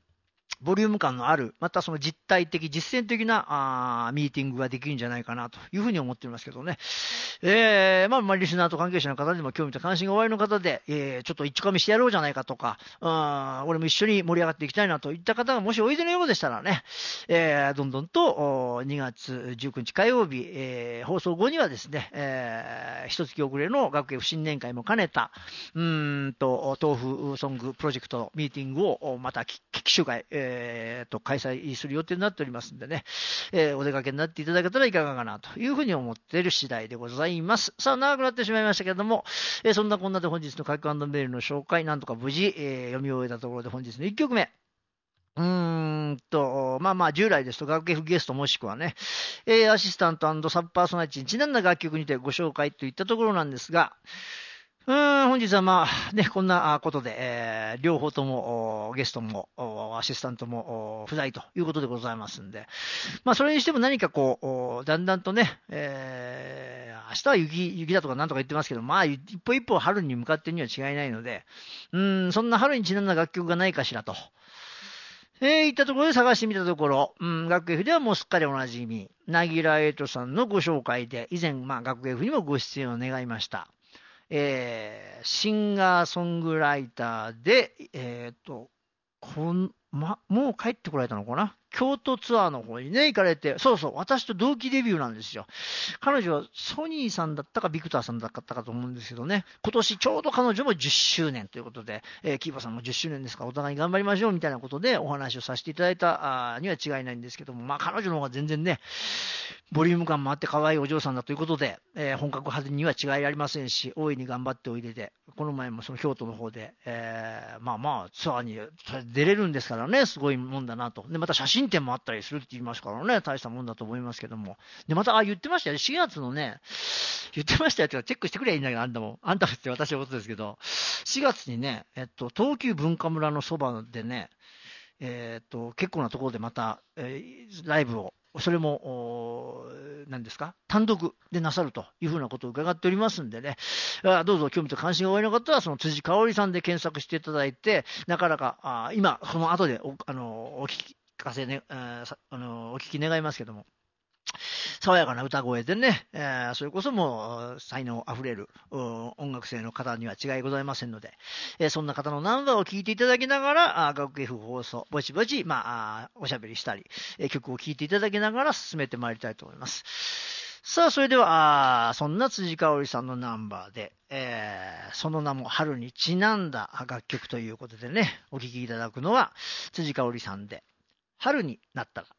ボリューム感のある、またその実体的、実践的なあーミーティングができるんじゃないかなというふうに思っていますけどね。えー、まあ、まあ、リスナーと関係者の方でも興味と関心がおありの方で、えー、ちょっと一かみしてやろうじゃないかとか、あ俺も一緒に盛り上がっていきたいなといった方がもしおいでのようでしたらね、えー、どんどんとにがつじゅうくにち火曜日、えー、放送後にはですね、えー、一月遅れの学園新年会も兼ねた、うーんと、豆腐ソングプロジェクトミーティングをまた聞き集会、えーえー、と開催する予定になっておりますんでね、えー、お出かけになっていただけたらいかがかなというふうに思っている次第でございます。さあ、長くなってしまいましたけれども、えー、そんなこんなで本日の書き&メールの紹介、なんとか無事、えー、読み終えたところで本日のいっきょくめ。うーんと、まあまあ、従来ですと楽曲ゲストもしくはね、えー、アシスタント&サブパーソナリティにちなんだ楽曲にてご紹介といったところなんですが、うーん、本日はまあ、ね、こんなことで、えー、両方とも、ゲストも、アシスタントも、不在ということでございますんで、まあ、それにしても何かこう、だんだんとね、えー、明日は雪、雪だとかなんとか言ってますけど、まあ、一歩一歩春に向かってには違いないので、うーん、そんな春にちなんだ楽曲がないかしらと。えー、いったところで探してみたところ、うん、学 F ではもうすっかりおなじみ、なぎらえとさんのご紹介で、以前、まあ、学 F にもご出演を願いました。えー、シンガーソングライターで、えっと、こん、ま、もう帰ってこられたのかな、京都ツアーの方にね、行かれて、そうそう、私と同期デビューなんですよ。彼女はソニーさんだったかビクターさんだったかと思うんですけどね、今年ちょうど彼女もじゅっしゅうねんということで、えー、キーバさんもじゅっしゅうねんですからお互いに頑張りましょうみたいなことでお話をさせていただいたには違いないんですけども、まあ彼女の方が全然ね、ボリューム感もあって可愛いお嬢さんだということで、えー、本格派には違いありませんし、大いに頑張っておいでで、この前もその京都の方で、えー、まあまあツアーに出れるんですからね、すごいもんだなと。で、また写真展もあったりするって言いますからね、大したもんだと思いますけども。で、また、あ、言ってましたよ。しがつのね、言ってましたよ。チェックしてくればいいんだけど、あんたも。あんたって私のことですけど、しがつにね、えっと、東急文化村のそばでね、えっと、結構なところでまた、えー、ライブを、それも、何ですか、単独でなさるというふうなことを伺っておりますんでね、どうぞ興味と関心がおありの方は、その辻香織さんで検索していただいて、なかなか、あ今、この後でお、あの、お聞かせね、あの、お聞き願いますけども、爽やかな歌声でね、えー、それこそもう才能あふれる音楽性の方には違いございませんので、えー、そんな方のナンバーを聴いていただきながら、あ学 F 放送、ぼちぼち、まあ、あおしゃべりしたり、えー、曲を聴いていただきながら進めてまいりたいと思います。さあ、それでは、あそんな辻香織さんのナンバーで、えー、その名も春にちなんだ楽曲ということでね、お聴きいただくのは、辻香織さんで、春になったら。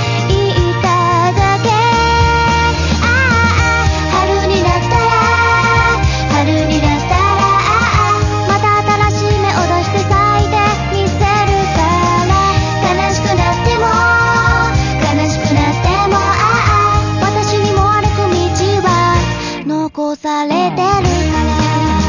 春になったら残されてるから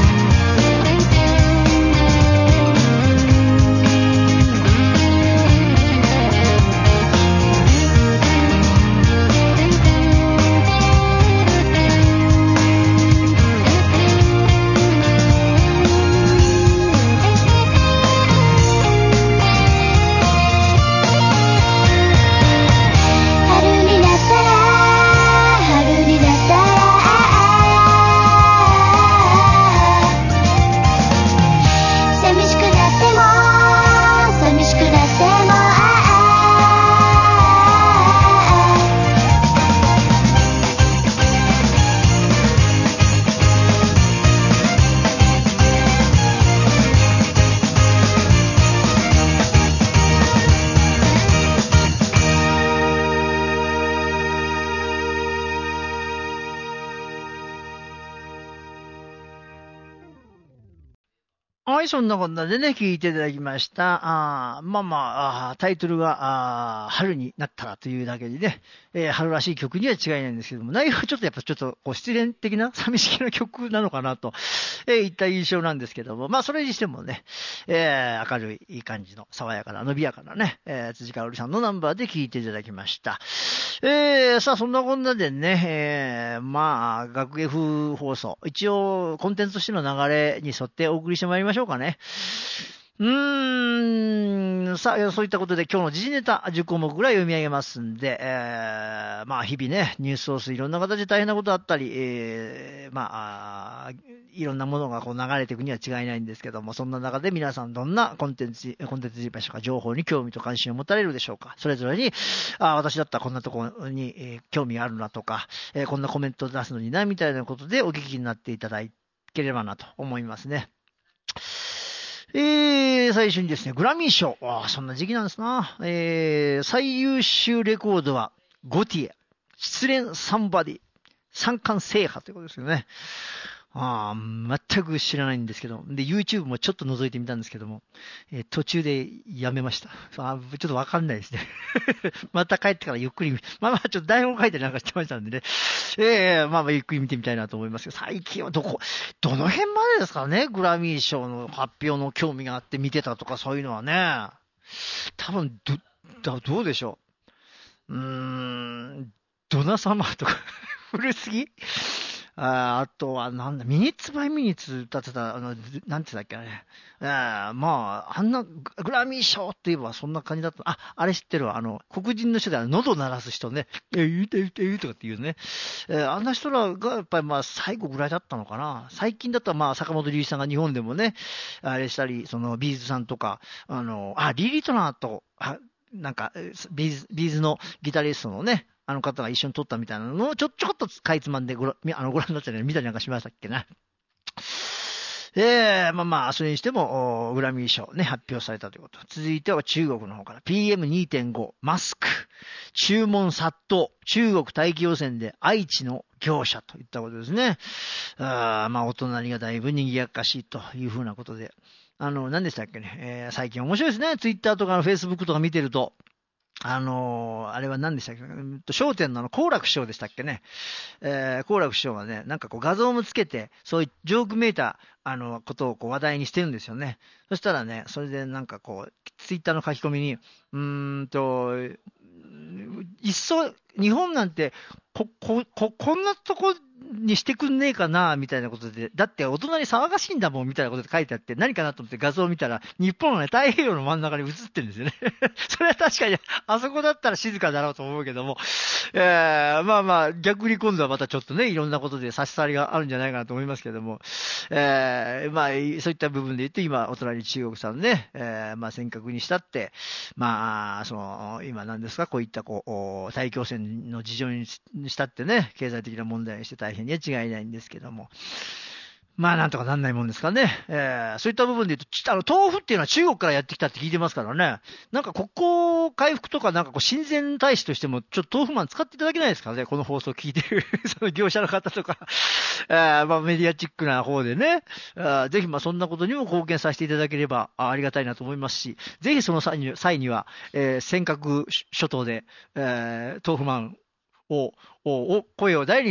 はい、そんなこんなでね、聞いていただきました。あまあまあ、あタイトルがあ春になったらというだけでね、えー、春らしい曲には違いないんですけども、内容はちょっとやっぱちょっとこう失恋的な寂しげな曲なのかなと、えー、いった印象なんですけども、まあそれにしてもね、えー、明るいいい感じの爽やかな伸びやかなね、えー、辻香織さんのナンバーで聞いていただきました。えー、さあそんなこんなでね、えー、まあ学芸風放送、一応コンテンツとしての流れに沿ってお送りしてまいりましょうかね。うーん、さあ、そういったことで今日の時事ネタじゅっこもくぐらい読み上げますんで、えー、まあ日々ね、ニュースソースいろんな形で大変なことあったり、えー、まあ、いろんなものがこう流れていくには違いないんですけども、そんな中で皆さんどんなコンテンツ、コンテンツでしょうか、情報に興味と関心を持たれるでしょうか。それぞれに、あ私だったらこんなところに、えー、興味があるなとか、えー、こんなコメントを出すのにな、みたいなことでお聞きになっていただければなと思いますね。えー、最初にですね、グラミー賞。ああ、そんな時期なんですな。えー、最優秀レコードは、ゴティエ、失恋サンバディ、三冠制覇ということですよね。ああ、全く知らないんですけど。で、YouTube もちょっと覗いてみたんですけども、えー、途中でやめました。あちょっとわかんないですね。また帰ってからゆっくり、まあまあちょっと台本書いてなんかしてましたんでね。ええー、まあまあゆっくり見てみたいなと思いますけど、最近はどこ、どの辺までですかね、グラミー賞の発表の興味があって見てたとかそういうのはね。多分、ど、どうでしょう。うーん、ドナ様とか、古すぎああとは、なんだ、ミニッツバイミニッツ歌ってた、あの、なんて言ったっけね。あまあ、あんな、グラミー賞って言えばそんな感じだった。あ、あれ知ってるわ。あの、黒人の人で喉鳴らす人ね。え、言うて言うて言うとかって言うね。えー、あんな人らが、やっぱりまあ、最後ぐらいだったのかな。最近だったらまあ、坂本龍一さんが日本でもね、あれしたり、その、ビーズさんとか、あの、あ、リリートナーと、あなんか、ビーズ、ビーズのギタリストのね、あの方が一緒に撮ったみたいなのをちょ、ちょこっとかいつまんでごら、あのご覧になったり見たりなんかしましたっけな。えー、まあまあ、それにしても、グラミー賞ね、発表されたということ。続いては中国の方から ピーエムにてんご マスク。注文殺到。中国大気汚染で愛知の業者といったことですね。あまあ、お隣がだいぶ賑やかしいというふうなことで。あの、何でしたっけね。えー、最近面白いですね。ツイッターとかのフェイスブックとか見てると。あのー、あれは何でしたっけ、笑点のあの、好楽師匠でしたっけね。えー、好楽師匠がね、なんかこう画像もつけて、そういうジョークめいた、あの、ことをこう話題にしてるんですよね。そしたらね、それでなんかこう、ツイッターの書き込みに、うーんと、いっそ、日本なんて、こ、こ、こ、こんなとこにしてくんねえかな、みたいなことで、だってお隣騒がしいんだもん、みたいなことで書いてあって、何かなと思って画像を見たら、日本のね、太平洋の真ん中に映ってるんですよね。それは確かに、あそこだったら静かだろうと思うけども、えー、まあまあ、逆に今度はまたちょっとね、いろんなことで差し障りがあるんじゃないかなと思いますけども、えー、まあ、そういった部分で言って、今、お隣中国さんね、えー、まあ、尖閣にしたって、まあ、その、今何ですか、こういったこう、大気汚染の事情にしたってね、経済的な問題にして大変には違いないんですけども、まあなんとかなんないもんですかね。えー、そういった部分で言うと、あの豆腐っていうのは中国からやってきたって聞いてますからね。なんか国交回復とかなんかこう親善大使としてもちょっと豆腐マン使っていただけないですかね。この放送を聞いてるその業者の方とか、えー、まあメディアチックな方でね、あぜひまあそんなことにも貢献させていただければありがたいなと思いますし、ぜひその際に際には、えー、尖閣諸島で、えー、豆腐マンを、を、声を大にして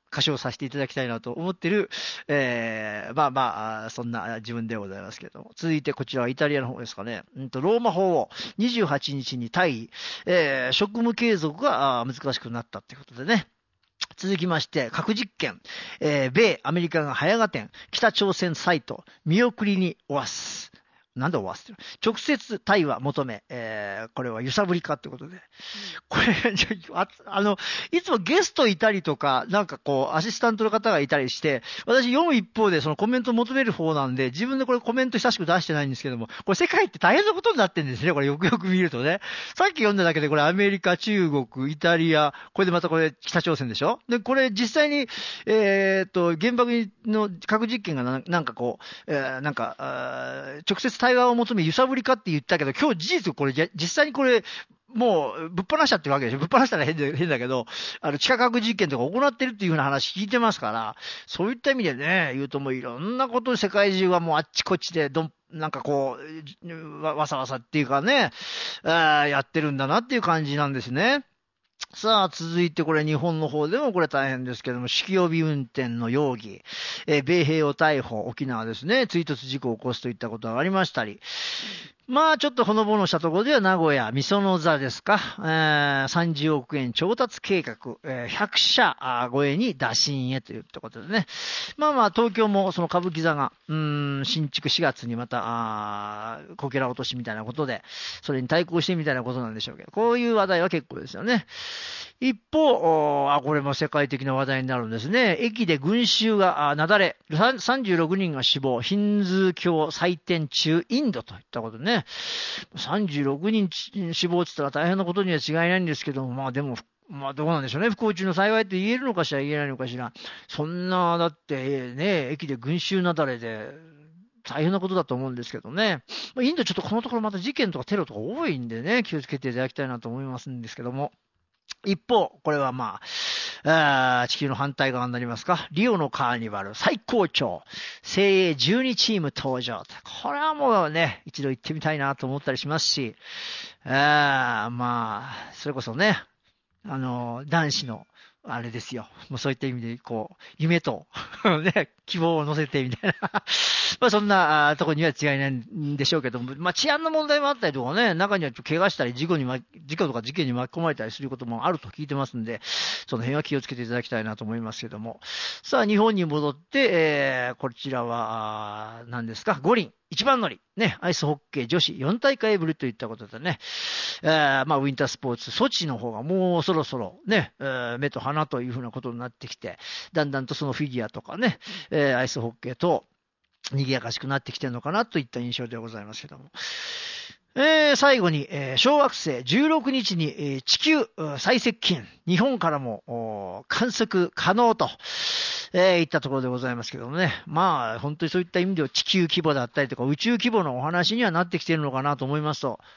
歌唱させていただきたいなと思ってる、えー、まあまあ、そんな自分でございますけれども。続いてこちらはイタリアの方ですかね。うんと、ローマ法王、にじゅうはちにちに退位、えー、職務継続が難しくなったということでね。続きまして、核実験、えー、米、アメリカが早合点、北朝鮮サイト、見送りに終わす。なんで終わすって直接対話求め、えー、これは揺さぶりかってことで。これ、あ, あの、いつもゲストいたりとか、なんかこう、アシスタントの方がいたりして、私読む一方でそのコメントを求める方なんで、自分でこれコメント久しく出してないんですけども、これ世界って大変なことになってるんですね、これよくよく見るとね。さっき読んだだけでこれアメリカ、中国、イタリア、これでまたこれ北朝鮮でしょ。で、これ実際に、えー、っと、原爆の核実験がななんかこう、えー、なんか、直接対話を求め揺さぶりかって言ったけど、今日事実これ、実際にこれ、もう、ぶっ放しちゃってるわけでしょ。ぶっ放したら変だ、変だけど、あの、地下核実験とか行ってるっていう風な話聞いてますから、そういった意味でね、言うともういろんなこと世界中はもうあっちこっちでどん、なんかこう、わ、わさわさっていうかね、あやってるんだなっていう感じなんですね。さあ、続いてこれ日本の方でもこれ大変ですけども、酒気帯び運転の容疑、えー、米兵を逮捕、沖縄ですね、追突事故を起こすといったことがありましたり、まあちょっとほのぼのしたところでは名古屋、御園座ですか、えー、さんじゅうおくえん調達計画、えー、ひゃくしゃ超えに打診へということでね。まあまあ東京もその歌舞伎座が、うーん、新築しがつにまた、あこけら落としみたいなことで、それに対抗してみたいなことなんでしょうけど、こういう話題は結構ですよね。一方、あ、これも世界的な話題になるんですね。駅で群衆が雪崩、さんじゅうろくにんが死亡、ヒンズー教祭典中、インドといったことね。さんじゅうろくにん死亡って言ったら大変なことには違いないんですけども、まあでも、まあどうなんでしょうね。不幸中の幸いって言えるのかしら言えないのかしら。そんな、だってね、駅で群衆雪崩で、大変なことだと思うんですけどね。インドちょっとこのところまた事件とかテロとか多いんでね、気をつけていただきたいなと思いますんですけども。一方、これはまあ、あ地球の反対側になりますか。リオのカーニバル最高潮。精鋭じゅうにチーム登場。これはもうね、一度行ってみたいなと思ったりしますし、あまあ、それこそね、あの、男子の、あれですよ。もうそういった意味で、こう、夢と、ね、希望を乗せてみたいな。まあそんなところには違いないんでしょうけども、まあ治安の問題もあったりとかね、中には怪我したり事故に、事故とか事件に巻き込まれたりすることもあると聞いてますんで、その辺は気をつけていただきたいなと思いますけども。さあ日本に戻って、えー、こちらは、何ですか、五輪。一番乗り。ね、アイスホッケー女子よん大会ぶりといったことでね、えー、まあウィンタースポーツ、ソチの方がもうそろそろね、えー、目と鼻というふうなことになってきて、だんだんとそのフィギュアとかね、えー、アイスホッケーと、賑やかしくなってきてるのかなといった印象でございますけども。えー、最後に、えー、小惑星じゅうろくにちに、えー、地球最接近、日本からも観測可能と、えー、いったところでございますけどもね。まあ、本当にそういった意味では地球規模だったりとか宇宙規模のお話にはなってきているのかなと思いますと。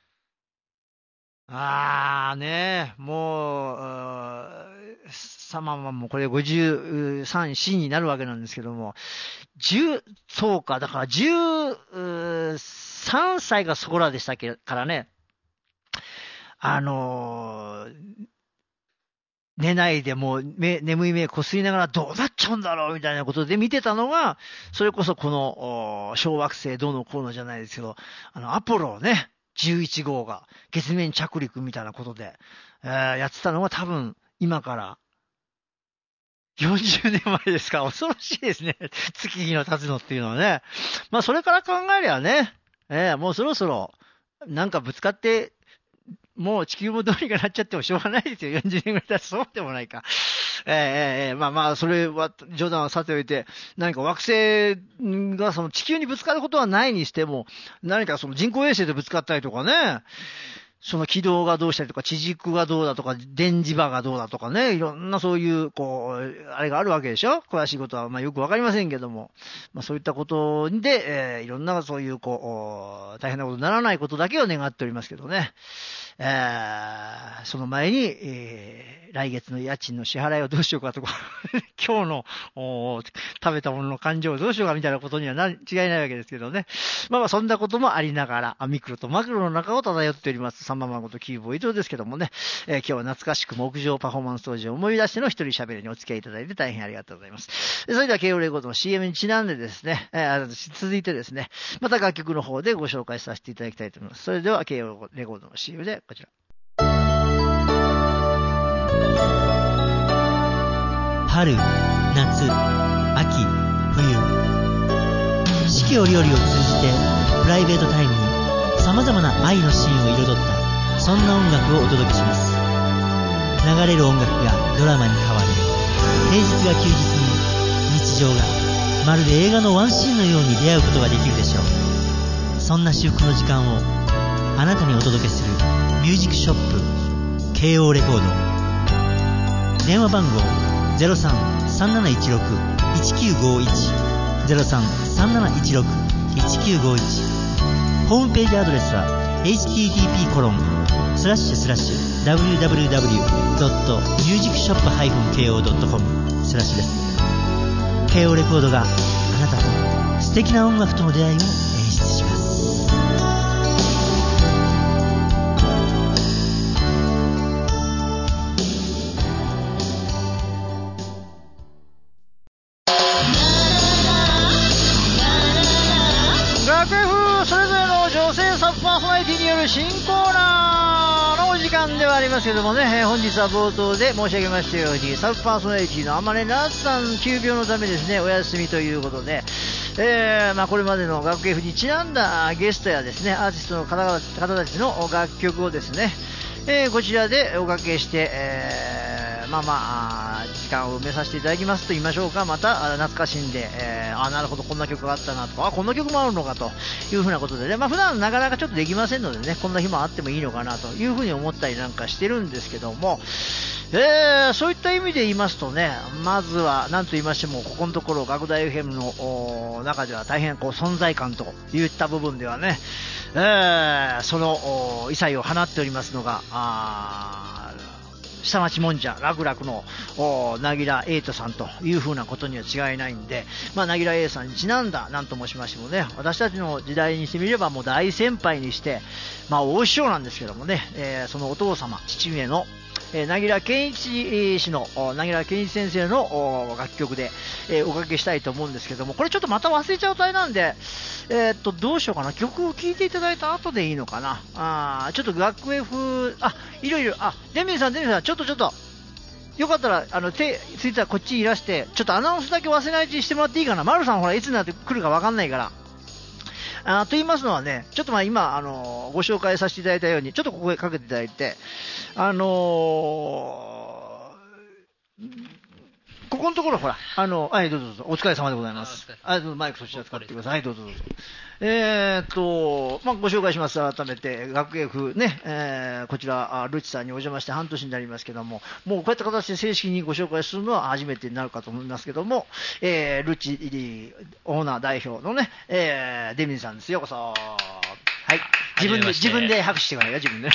あーね、もう、さまあもうこれごじゅうさん、よんになるわけなんですけども、じゅう、そうか、だからじゅうさんさいがそこらでしたっけからね、あのー、寝ないでもう目、眠い目こすりながらどうなっちゃうんだろうみたいなことで見てたのが、それこそこの小惑星どうのこうのじゃないですけど、あの、アポロね、じゅういち号が月面着陸みたいなことで、えー、やってたのが多分今からよんじゅうねんまえですから、恐ろしいですね。月日の経つのっていうのはね。まあそれから考えりゃね、えー、もうそろそろなんかぶつかって、もう地球もどうにかなっちゃってもしょうがないですよ。よんじゅうねんぐらい経つとそうでもないか。えー、えー、まあまあ、それは冗談はさておいて、何か惑星がその地球にぶつかることはないにしても、何かその人工衛星でぶつかったりとかね、その軌道がどうしたりとか、地軸がどうだとか、電磁場がどうだとかね、いろんなそういう、こう、あれがあるわけでしょ。詳しいことはまあよくわかりませんけども、まあそういったことで、えー、いろんなそういう、こう、大変なことにならないことだけを願っておりますけどね。 えー、その前に、えー、来月の家賃の支払いをどうしようかとか、今日のお食べたものの勘定をどうしようかみたいなことにはな違いないわけですけどね。まあまあそんなこともありながら、ミクロとマクロの中を漂っております、サンママゴとキーボー伊藤ですけどもね、えー、今日は懐かしく木上パフォーマンス当時を思い出しての一人喋りにお付き合いいただいて大変ありがとうございます。それでは ケーオー レコードの シーエム にちなんでですね、えー、続いてですね、また楽曲の方でご紹介させていただきたいと思います。それでは ケーオー レコードの シーエム でこちら。 春、夏、秋、冬、四季折々を通じてプライベートタイムに様々な愛のシーンを彩ったそんな音楽をお届けします。流れる音楽がドラマに変わる。平日が休日に日常がまるで映画のワンシーンのように出会うことができるでしょう。そんな至福の時間をあなたにお届けするミュージックショップ ケーオー レコード。電話番号 ゼロさん さんなないちろく いちきゅうごいち ゼロさん さんなないちろく いちきゅうごいち。ホームページアドレスは エイチティーティーピー コロンスラッシュスラッシュ ダブリューダブリューダブリュー ドット ミュージックショップ ケーオー ドット コム スラッシュです。 ケーオー レコードがあなたと素敵な音楽との出会いを演出します。 パーソナリティによる新コーナーのお時間ではありますけどもね、えー、本日は冒頭で申し上げましたようにサブパーソナリティの天音ラッさん急病のためですねお休みということで、えーまあ、これまでの学 F にちなんだゲストやですねアーティストの方々方たちの楽曲をですね、えー、こちらでおかけして、えー、まあまあ時間を埋めさせていただきますと言いましょうか、また懐かしんで、えー、あなるほどこんな曲があったなとか、あこんな曲もあるのかというふうなことでね、まあ普段なかなかちょっとできませんのでね、こんな日もあってもいいのかなというふうに思ったりなんかしてるんですけども、えー、そういった意味で言いますとね、まずは何と言いましてもここのところ学大 エフエム の中では大変こう存在感といった部分ではね、えー、その異彩を放っておりますのがあ下町もんじゃ楽々のなぎらえいとさんという風なことには違いないんで、まあなぎらえいさんにちなんだなんと申しましてもね、私たちの時代にしてみればもう大先輩にしてまあ大師匠なんですけどもね、えー、そのお父様父上のなぎら健一氏のなぎら健一先生の楽曲で、えー、おかけしたいと思うんですけども、これちょっとまた忘れちゃうとあれなんで、えー、っとどうしようかな、曲を聴いていただいた後でいいのかな、あちょっと学 F あいろいろあデミーさんデミーさんちょっとちょっとよかったらあの手ついたらこっちいらしてちょっとアナウンスだけ忘れないうちにしてもらっていいかな。マルさんほらいつになってくるか分かんないから。あと言いますのはね、ちょっとまあ今あのご紹介させていただいたようにちょっとここへかけていただいて、あのー、ここのところほらあのはいどうぞどうぞお疲れ様でございます。あどうぞマイクそちら使ってください。はいどうぞどうぞ。えーっとまあご紹介します。改めて学 F ね、えー、こちらルチさんにお邪魔して半年になりますけども、もうこういった形で正式にご紹介するのは初めてになるかと思いますけども、えー、ルチオーナー代表のね、えー、デミンさんです。ようこそ。はい自分で自分で拍手してくださいよ自分で。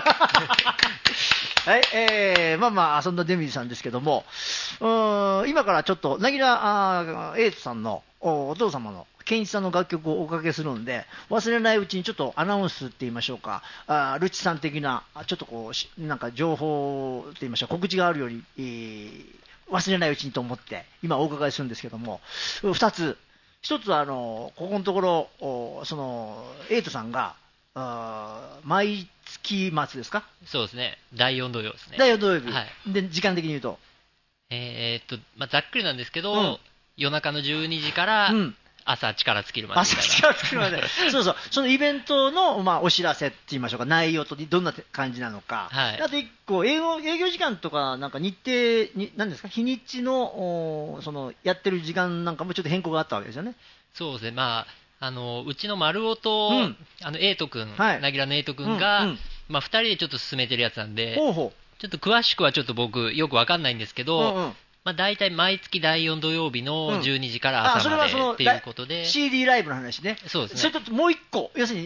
はい、えー、まあまあそんなデミーさんですけども、うーん今からちょっとなぎらエイトさんの お, お父様の健一さんの楽曲をおかけするんで、忘れないうちにちょっとアナウンスって言いましょうか、あルチさん的なちょっとこうなんか情報って言いましょう告知があるより、えー、忘れないうちにと思って今お伺いするんですけども、ふたつひとつはあのここのところそのエイトさんがあ毎月末ですか。 そうですね。だいよん土曜ですね。 だいよん土曜日。 はい。 で時間的に言うと、 えー、っとまあざっくりなんですけど、うん、夜中のじゅうにじから朝力尽きるまでみたいな。 朝力尽きるまで。そうそう。そのイベントのまあお知らせって言いましょうか、内容とどんな感じなのか。はい。あと一個営業営業時間とかなんか日程に何ですか、日にちのそのやってる時間なんかもちょっと変更があったわけですよね。 そうですね。まあ。あのうちの丸尾と、うん、あのエイト君、はい、なぎらのエイト君が、うんうんまあ、ふたりでちょっと進めてるやつなんで、ほうほうちょっと詳しくはちょっと僕よくわかんないんですけど、うんうんまあ、大体毎月だいよん土曜日のじゅうにじから朝までっていうことで、 シーディー ライブの話ね。 そうですね。 それともう一個、要するに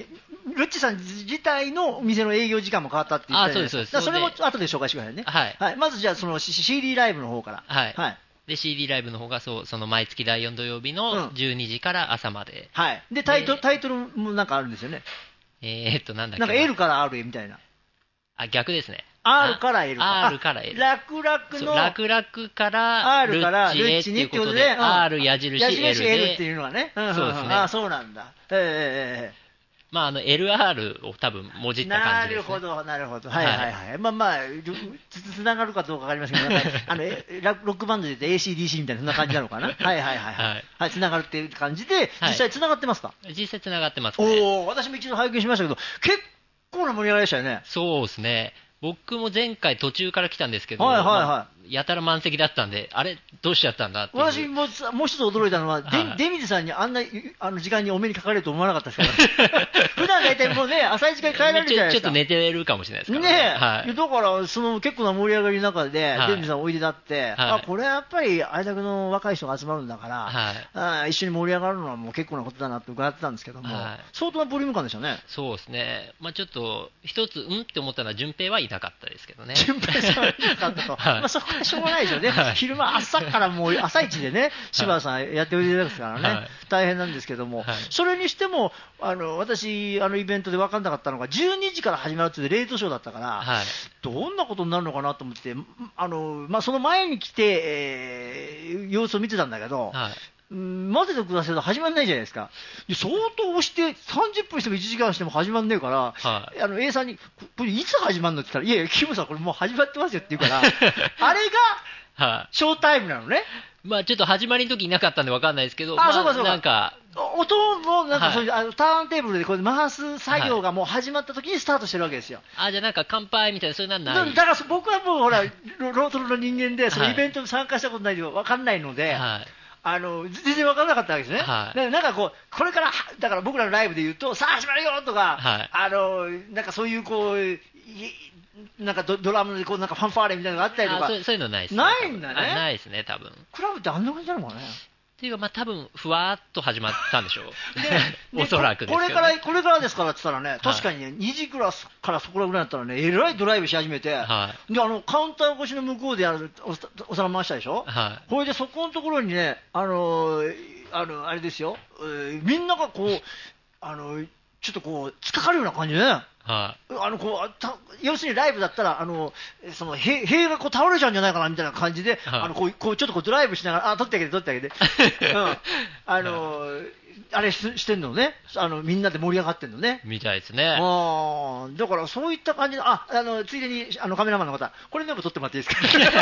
ルッチさん自体のお店の営業時間も変わったって言ったじゃないですか。あ、そうです、そうです。それも後で紹介してくださいね。 はい。 はい。まずじゃあ、その シーディー ライブの方から。 はい。はい。で、シーディー ライブの方が、そう、その毎月だいよん土曜日のじゅうにじから朝まで。うん、 はい。で、タイトル、タイトルもなんかあるんですよね。 えーっと、なんだっけ。 なんか L から R へみたいな。 あ、逆ですね。 R から L か。 R から L。 楽々の。 楽々から R からルッチにっていうことで、 R 矢印 L で。矢印 L っていうのがね。 うん、そうですね。 あ、そうなんだ。ええー。 まあ、あの、エルアール を多分、もじった感じです、ね。 なるほど、なるほど。はいはいはい。まあまあ、つながるかどうかわかりませんけど、あの、ロックバンドで言うと エーシーディーシー みたいな、そんな感じなのかな。はいはいはい。はい、はい、つながるっていう感じで、実際つながってますか？ 実際つながってますね。 おー、私も一度拝見しましたけど、結構な盛り上がりでしたよね。 そうですね。僕も前回途中から来たんですけど、 はいはいはい、 まあ、やたら満席だったんで、あれ、どうしちゃったんだっていう。 私も、もう一つ驚いたのは、はい、デミズさんにあんなあの時間にお目にかかれると思わなかったですから、普段大体もうね、浅い時間に帰られるじゃないですか。 ちょっと寝てるかもしれないですからね。ねえ、はい、だから、その結構な盛り上がりの中で、はい、デミズさんおいでだって、はい、あ、これはやっぱりあれだけの若い人が集まるんだから、はい、あ一緒に盛り上がるのはもう結構なことだなって伺ってたんですけども、はい、相当なボリューム感でしたね。 そうですね。まあちょっと、一つ、うんって思ったのは、順平はいなかったですけどね。 順平さんはいなかったと。はい、まあそこはしょうがないでしょうね。はい、昼間朝からもう朝一でね、柴田さんやっておいでですからね、はい、大変なんですけども、はい、それにしても、あの私、あのイベントで分かんなかったのが、じゅうにじから始まるっていうレートショーだったから、はい、どんなことになるのかなと思って、あのまあ、その前に来て、えー、様子を見てたんだけど、はい、混ぜてくださいと始まらないじゃないですか。相当押してさんじゅっぷんしてもいちじかんしても始まんねえから、はい、あの A さんに、これいつ始まるのって言ったら、いやいや、キムさん、これもう始まってますよって言うから、あれがショータイムなのね。 まあちょっと始まりの時いなかったんで分かんないですけど、あ、まあ、そうかそうか。なんか音もなんかそういう、はい、あのターンテーブルでこう回す作業がもう始まった時にスタートしてるわけですよ。 はい、あ、じゃあなんか乾杯みたいな、そういうのはない。 だから僕はもうほら、ロートルの人間で、そのイベントに参加したことないで分かんないので、はい、あの全然分からなかったわけですね。はい、なんかこう、これから、だから僕らのライブで言うと、さあ始まるよとか、はい、あのなんかそういうこう、なんか ド, ドラムでこうなんかファンファーレみたいなのがあったりとか、 そう、そういうのないですね。 ないんだね。 ないですね、多分。 クラブってあんな感じなのかね。 っていうか、まあ多分ふわーっと始まったんでしょう。おそらくですけど、ね、 これからこれからですからって言ったらね、確かにね、はい、にじからからそこらぐらいだったらね、えらいドライブし始めて、はい、であのカウンター越しの向こうでやるおお皿回したでしょ。はい、これでそこのところにね、あのー、あのあれですよ、えー、みんながこうあのちょっとこう突っかかるような感じでね。はい、あのこうた要するにライブだったらあのその塀がこう倒れちゃうんじゃないかなみたいな感じで、はい、あのこうこうちょっとこうドライブしながら、あ、取ってあげて取ってあげて、うん、あのあれ し, してんのね、あのみんなで盛り上がってんのね。 みたいですね。 あ、だからそういった感じの、あ、あのついでにあのカメラマンの方、これ全部撮ってもらっていいですか。すいま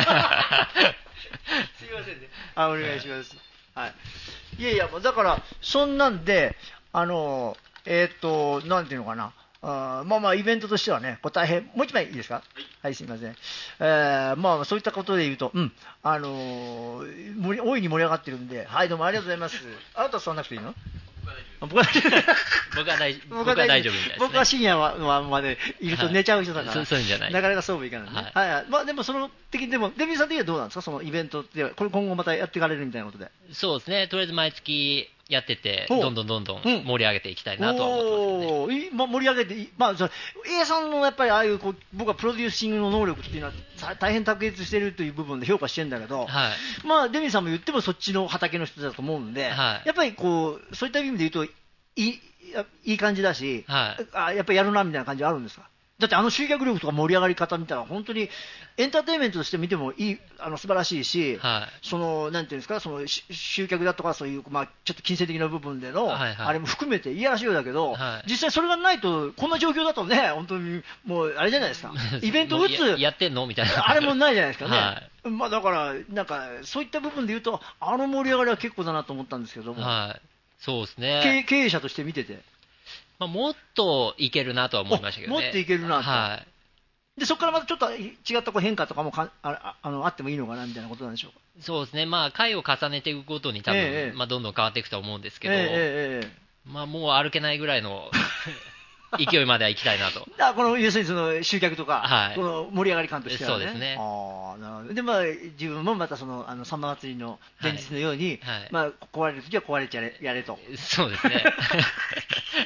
せんね。あ、お願いします。はい。いやいや、だからそんなんで、あのえっ、ー、となんていうのかな。あまあまあイベントとしてはね、これ大変、もう一枚いいですか。はい、はい、すみません。えー、まあそういったことで言うと、うん、あのー、盛り大いに盛り上がってるんで、はい、どうもありがとうございます。あなたは座らなくていいの？ 僕は大丈夫。僕は大丈夫みたいです、ね。 僕は深夜はまでいると寝ちゃう人だから、はい、 そういうんじゃない。 なかなかそうもいかないね。はい、はい、まあでもその的にでもデビューさん的にはどうなんですか、そのイベントってこれ今後またやっていかれるみたいなことで。 そうですね。とりあえず毎月やってて、どんどんどんどん盛り上げていきたいなとは思ってますね。 うん、まあ、盛り上げて、まあ、それ A さんのやっぱりああいうこう僕はプロデューシングの能力っていうのは大変卓越しているという部分で評価してるんだけど、はい、まあデミさんも言ってもそっちの畑の人だと思うんで、はい、やっぱりこうそういった意味で言うといい、いい感じだし、はい、あやっぱりやるなみたいな感じあるんですか。だってあの集客力とか盛り上がり方みたいな本当にエンターテインメントとして見てもいい、あの素晴らしいし、はい、そのなんていうんですか、その集客だとかそういう、まあ、ちょっと金銭的な部分での、はいはい、あれも含めていやらしいようだけど、はい、実際それがないとこんな状況だとね、本当にもうあれじゃないですか。イベント打つや, やってんのみたいなあれもないじゃないですかね。はい、まあ、だからなんかそういった部分で言うとあの盛り上がりは結構だなと思ったんですけども、 はい、そうですね。 経営者として見てて、 まあ、もっといけるなとは思いましたけどね。 もっといけるなと。はい、でそこからまたちょっと違ったこう変化とかもか あ, あ, のあってもいいのかなみたいなことなんでしょうか。 そうですね、まあ、回を重ねていくごとに多分、ええまあ、どんどん変わっていくと思うんですけど、ええまあ、もう歩けないぐらいの勢いまでは行きたいなと。 あこの要するにその集客とか、はい、この盛り上がり感としては、ね、 そうですね。 あなるほど。で、まあ、自分もまたそのあのさんま祭りの前日のように、はいはい、まあ、壊れるときは壊れちゃれやれと。 そうですね。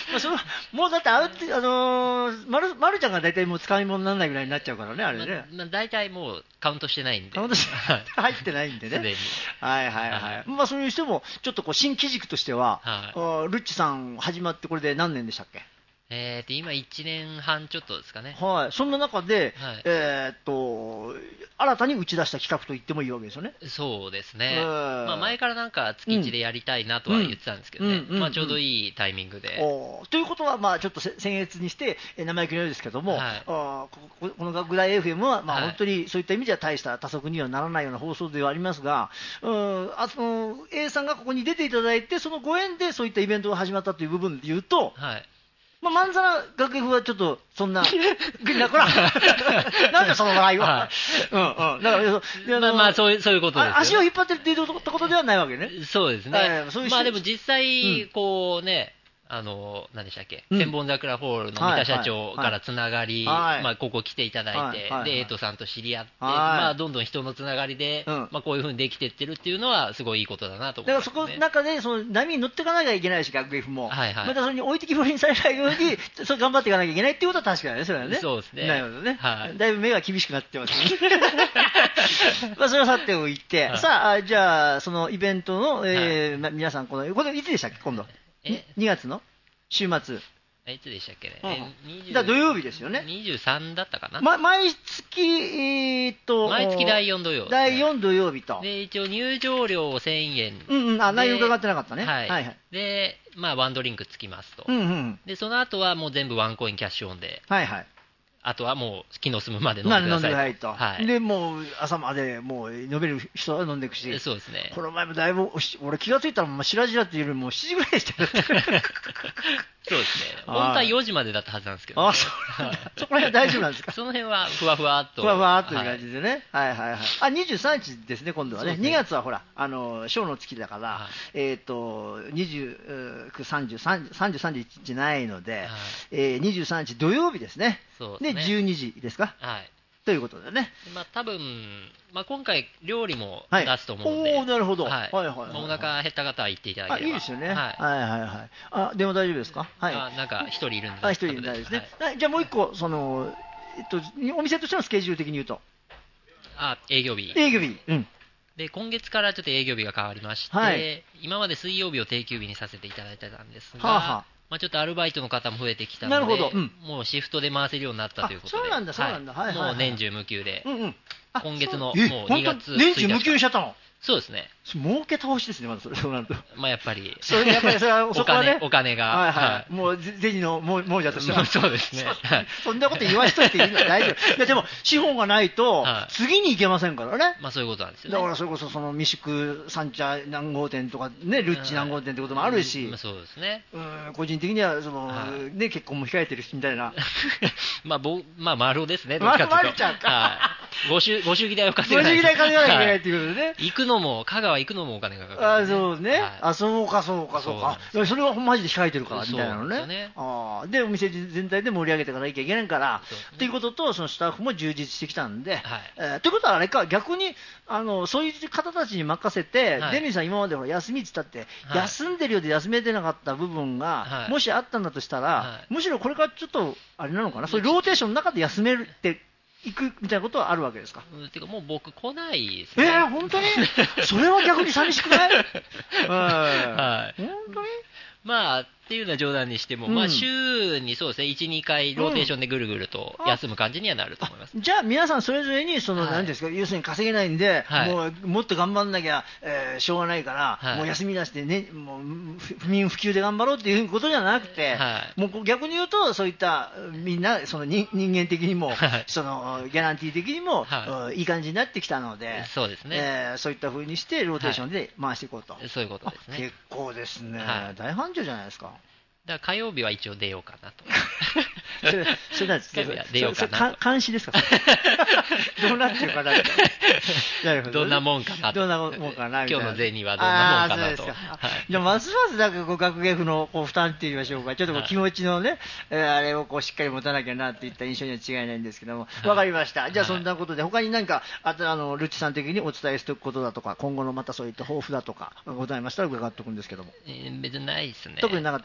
まあそのもうだってあるあのー、まるまるちゃんが大体もう使い物にならないぐらいになっちゃうからね、あれね。 まあ、まあ、大体もうカウントしてないんで。 カウントして入ってないんでね。 すでに。 はいはいはい。はい、まあそういう人もちょっとこう新機軸としては、はい、ルッチさん始まってこれで何年でしたっけ？ えー、と今いちねんはんちょっとですかね。 はい、そんな中で、はい、えー、っと新たに打ち出した企画と言ってもいいわけですよね。 そうですね、えーまあ、前からなんか月いちでやりたいなとは言ってたんですけどね、まあ、ちょうどいいタイミングで。 おということは、まあ、ちょっと僭越にして生意気のようですけども、はい、あこ, この学大 エフエム は、まあ、本当にそういった意味では大した多足にはならないような放送ではありますが、うんあその A さんがここに出ていただいて、そのご縁でそういったイベントが始まったという部分でいうと、はいまあ、まんざら学 F はちょっとそんな、なこらなんでその笑いは、うんうん、だからまあまあそういうそういうことですよ、ね、 足を引っ張ってるっていうことではないわけね。 そうですね。そういうまあでも実際こうね。うんあの何でしたっけ、うん、千本桜ホールの三田社長からつながり、はいはいまあ、ここ来ていただいて、はいはいはい、でエイトさんと知り合って、はいまあ、どんどん人のつながりで、うんまあ、こういうふうにできていってるっていうのはすごいいいことだなと思います、ね、 だからそこの中でその波に乗っていかなきゃいけないし、学 F も、はいはい、またそれに置いてきぼりにされないようにそれ頑張っていかなきゃいけないっていうことは確かにね、それはね。 そうですね。 なるほどね、はい、だいぶ目が厳しくなってますねまあそれはさておいて、はい、さあじゃあそのイベントの、えーはいまあ、皆さんこのこれいつでしたっけ、今度えにがつの週末。 いつでしたっけね。 うん、だ土曜日ですよね。 にじゅうさんだったかな。 ま、毎月、えー、っと、 毎月だいよん土曜日。 だいよん土曜日と。 で、一応入場料せんえん。 うんうん、あ、内容伺ってなかったね。 はい。はいはい、で、まあ、ワンドリンクつきますと。うんうん。で、その後はもう全部ワンコインキャッシュオンで。はいはい。あとはもう気の済むまで飲んでくださいと。飲んでくださいと。はい。 で、もう朝までもう飲める人は飲んでいくし。 そうですね。 この前もだいぶ、俺気がついたらもう白々っていうよりもしちじぐらいでしたよ。 そうですね。本当はよじまでだったはずなんですけど、ね。 あ、そう。そこら辺大丈夫なんですか？ その辺はふわふわっと。 ふわふわっという感じでね。はい、はい、はいはい。あ、にじゅうさんにちですね、今度はね。ねにがつはほら、あの、ショーの月だから、はい、えっ、ー、と、にじゅう、さんじゅう、さんじゅう、さんじゅうさんじゃないので、はい、えー、にじゅうさんにち土曜日ですね。そうですね。で、じゅうにじですか？はい。ということでね。 まあ、多分、まあ、今回、料理も出すと思うので、はい、 おー、なるほど。 はい。はいはいはいはい、お腹減った方は行っていただければ。 あ、いいですよね。はい。はいはいはい。あ、電話大丈夫ですか？はい。 あ、なんか、一人いるんで。 あ、一人いるんですね。はい、じゃあもう一個、その、えっと、お店としてのスケジュール的に言うと。 あ、営業日。 営業日。うん。 で、今月からちょっと営業日が変わりまして、はい、今まで水曜日を定休日にさせていただいてたんですが、はあはあ、まあ、ちょっとアルバイトの方も増えてきたので、なるほど、うん、もうシフトで回せるようになったということで、 そうなんだ、そうなんだ、はいはいはいはい、 もう年中無休で、うんうん、今月のもうにがつ年中無休にしちゃったの？ そうですね。 儲け倒しですね、まだそれそうなると。 まあやっぱり。 それやっぱりそれはそこはね、 お金が。 はいはい。もう銭の亡者としては。 そうですね。 そんなこと言わしといていいの大丈夫。いやでも資本がないと次に行けませんからね。 まあそういうことなんですよね。 だからそれこそその未宿三茶何号店とかね、ルッチ何号店ってこともあるし。 まあそうですね。 うん、個人的にはそのね結婚も控えてるしみたいな。 まあぼまあ丸尾ですね。 丸丸ちゃんか。 ご祝ご祝儀代を稼がない。ご祝儀代稼がなきゃいけないっていうことでね。 行くのも香川行くのもお金がかかる。 あ、そうね、はい、あ、そうかそうかそうか、そ, それはマジで控えてるからみたいなのね。ね、あでお店全体で盛り上げていかなきゃいけないからと、ね、いうことと、そのスタッフも充実してきたんで、はい、えー、ということはあれか、逆にあのそういう方たちに任せて、はい、デミーさん今までほら休みって言ったって、はい、休んでるようで休めてなかった部分が、はい、もしあったんだとしたら、はい、むしろこれからちょっとあれなのかな、そういうローテーションの中で休めるって行くみたいなことはあるわけですか？ うん、てかもう僕来ないですね。 えー、本当にそれは逆に寂しくない？はい。本当にまあっていうのは冗談にしても、うん、まあ週にそうですね、いち、にかいローテーションでぐるぐると休む感じにはなると思います。 うん、じゃあ皆さんそれぞれにその、はい、何ですか、要するに稼げないんで、はい、もうもっと頑張んなきゃ、えー、しょうがないから、はい、もう休み出してね、もう不眠不休で頑張ろうっていうことじゃなくて、はい、もう逆に言うとそういったみんなその人間的にも、はい、そのギャランティー的にも、はい、いい感じになってきたので、 そうですね。 えー、そういった風にしてローテーションで回していこうと。 はい、そういうことですね。 結構ですね、はい、大繁盛じゃないですか。 だから火曜日は一応出ようかなと。 それ、それなんですか？ 出ようかなと。 監視ですか？どうなってるかなみたいな。なるほど。 どんなもんかなと。 どんなもんかなみたいな。 今日の銭はどんなもんかなと。はい、 じゃあ、ますますなんかこう学芸府のこう負担って言いましょうか。ちょっとこう気持ちのね、はい、あれをこうしっかり持たなきゃなっていった印象には違いないんですけども。わかりました。じゃあそんなことで、他に何か、あとあの、ルッチさん的にお伝えしておくことだとか、今後のまたそういった抱負だとか、ございましたら伺っておくんですけども。 えー、別にないですね。 特になかったですか？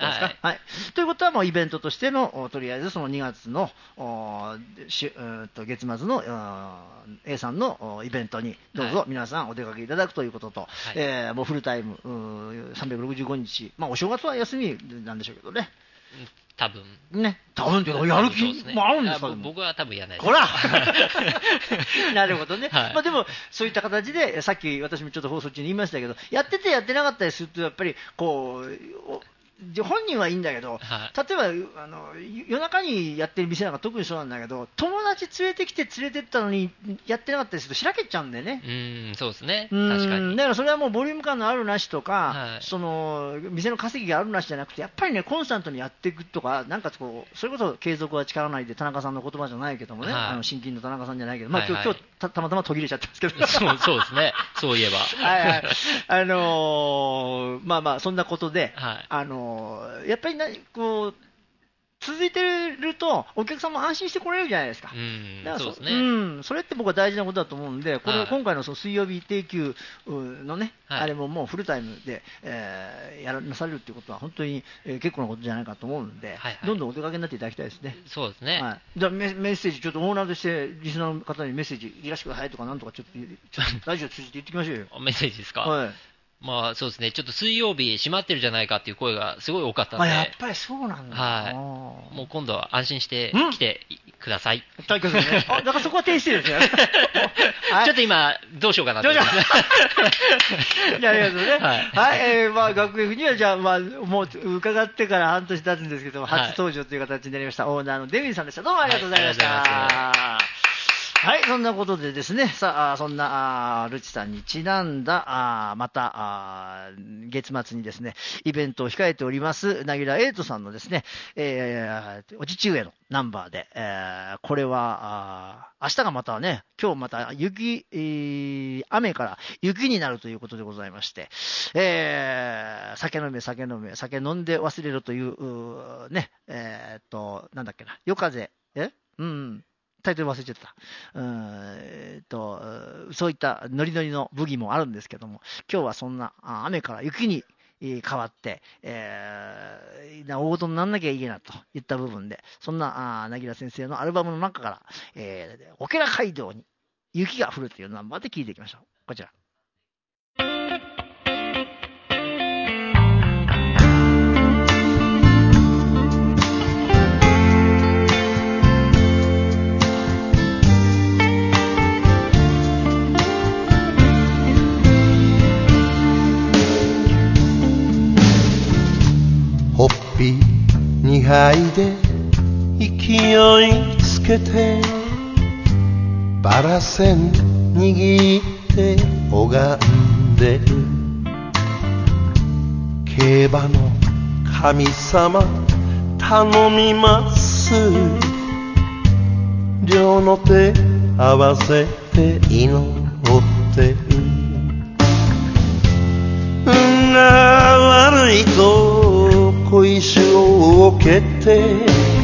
はい。ということは、もうイベントとしての、とりあえずそのにがつのしうと月末の A さんのイベントにどうぞ皆さんお出かけいただくということと、はい、えー、もうフルタイムさんびゃくろくじゅうごにち、まあ、お正月は休みなんでしょうけどね。 多分ね、多分ってやる気もあるんですか？ 僕は多分やらないです。 ほらなるほどね、はい、まあ、でもそういった形でさっき私もちょっと放送中に言いましたけど、やっててやってなかったりするとやっぱりこう本人はいいんだけど、はい、例えばあの夜中にやってる店なんか特にそうなんだけど、友達連れてきて連れてったのにやってなかったりするとしらけちゃうんだよね。 うん、そうですね、確かに。 だからそれはもうボリューム感のあるなしとか、はい、その店の稼ぎがあるなしじゃなくて、やっぱりねコンスタントにやっていくとか、なんかこうそれこそ継続は力ないで田中さんの言葉じゃないけどもね、はい、あの新金の田中さんじゃないけど、まあ、今日、はいはい、今日 た, たまたま途切れちゃったんですけどそうそうですね、そういえばはい、はい、あのー、まあまあそんなことで、はい、あのーやっぱりなこう続いてるとお客さんも安心して来れるじゃないですか。 うん、 だから そ, そうですね、 うん、それって僕は大事なことだと思うんで、これ、はい、今回のその水曜日定休のね、はい、あれももうフルタイムで、えー、やらなされるっていうことは本当に、えー、結構なことじゃないかと思うんで、はいはい、どんどんお出かけになっていただきたいですね。 そうですね、 はい、じゃあ メ, メッセージちょっとオーナーとしてリスナーの方にメッセージいらしてくださいとかなんとかちょっとちょっとラジオ通じて言ってきましょうよメッセージですか。 はい、 まあそうですね、ちょっと水曜日閉まってるじゃないかっていう声がすごい多かったんで、 あ、やっぱりそうなんだ。 はい、もう今度は安心して来てください。 だからそこは停止してるんですよねちょっと今どうしようかなと思いますじゃあありがとうね。はい、はい、えー、まあ学園にはじゃあまあもう伺ってから半年経つんですけども、はい、初登場という形になりましたオーナーのデミンさんでした。どうもありがとうございました。はい、はい、そんなことでですね、さあ、そんな、あルチさんにちなんだ、あまたあ、月末にですね、イベントを控えております、なぎらえいとさんのですね、えー、お父上のナンバーで、えー、これは、あ明日がまたね、今日また雪、えー、雨から雪になるということでございまして、えー、酒飲め、酒飲め、酒飲んで忘れろという、うね、えー、っと、なんだっけな、夜風、えうん。タイトル忘れちゃった。うーん、えー、とそういったノリノリのブギもあるんですけども、今日はそんな雨から雪に変わって、えー、大事にならなきゃいけないといった部分で、そんななぎら先生のアルバムの中から、えー、オケラ街道に雪が降るというナンバーで聴いていきましょう。こちら。 ホッピにはいで勢いつけてバラ線握って拝んでる競馬の神様頼みます両の手合わせて祈ってる運が悪いと小石を置けて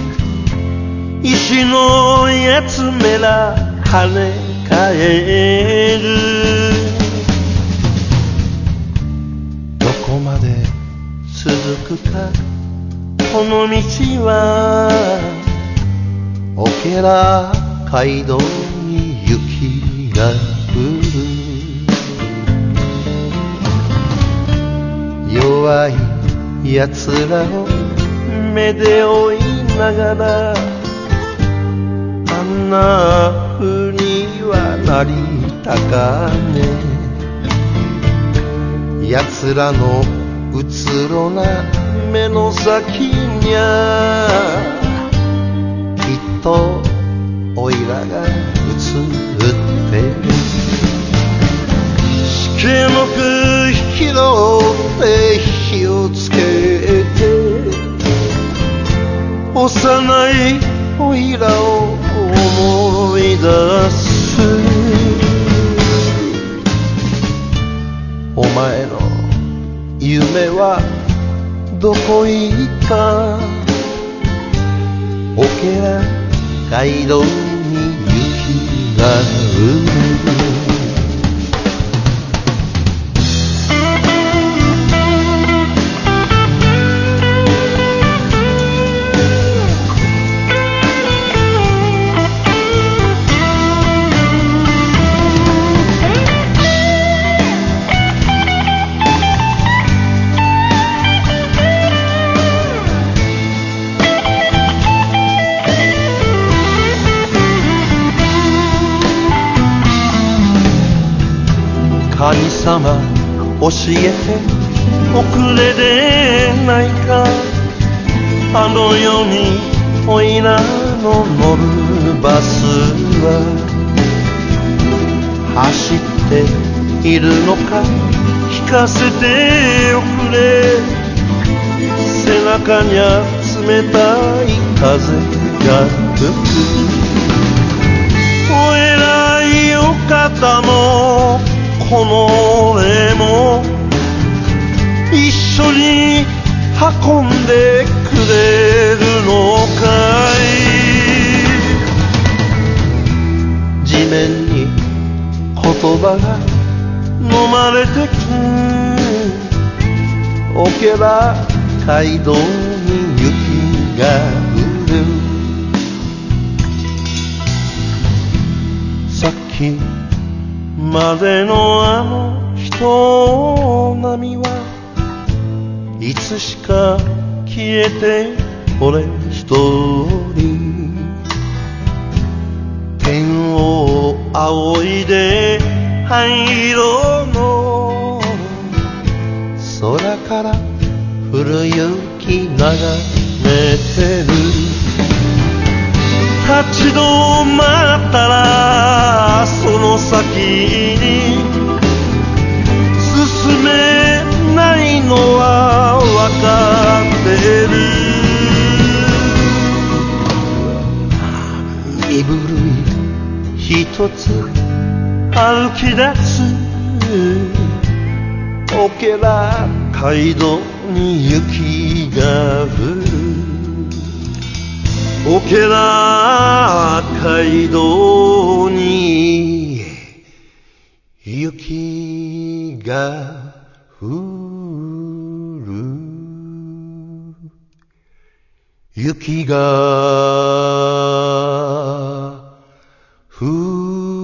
石のやつめら跳ね返るどこまで続くかこの道はオケラ街道に雪が降る弱い奴らを目で追いながらあんな風にはなりたかね奴らのうつろな目の先にゃきっとおいらが映ってるしけもく拾って火をつけて幼いおいらを思い出すお前の夢はどこ行ったオケラ街道に雪が降るえて遅れでないかあの世においらの乗るバスは走っているのか聞かせておくれ背中にゃ冷たい風が吹くお偉いお方もこの俺も一緒に運んでくれるのかい地面に言葉が飲まれてくオケラ街道に雪が降るさっきまでのあの人波はいつしか消えて俺一人天を仰いで灰色の空から降る雪眺めてる立ち止まったらその先に進めないのは分かってる身震い一つ歩き出すオケラ街道に雪が降るオケラ街道に雪が降る雪が降る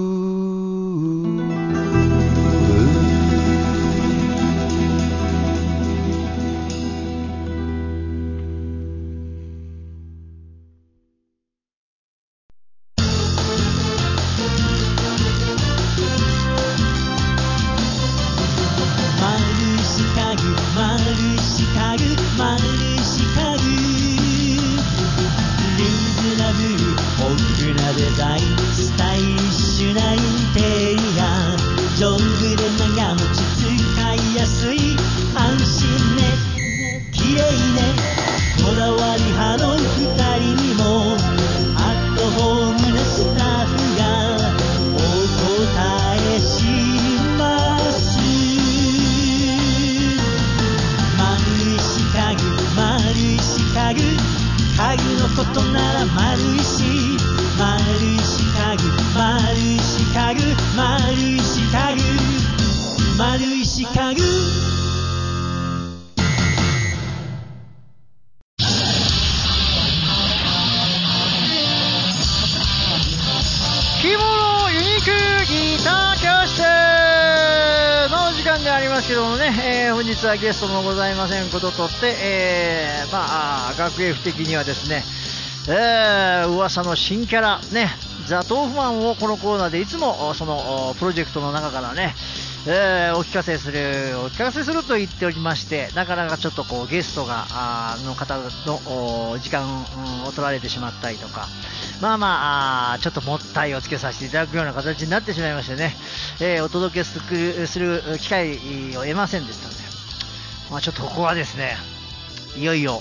ゲストもございませんこととって、えー、まあ学芸不的にはですね、えー、噂の新キャラねザ・豆腐マンをこのコーナーでいつもそのプロジェクトの中からね、えー、お聞かせするお聞かせすると言っておりまして、なかなかちょっとこうゲストがあの方の時間を取られてしまったりとか、まあまあちょっともったいをつけさせていただくような形になってしまいましてね、えー、お届けする、する機会を得ませんでしたので、まあ、ちょっとここはですね、いよいよ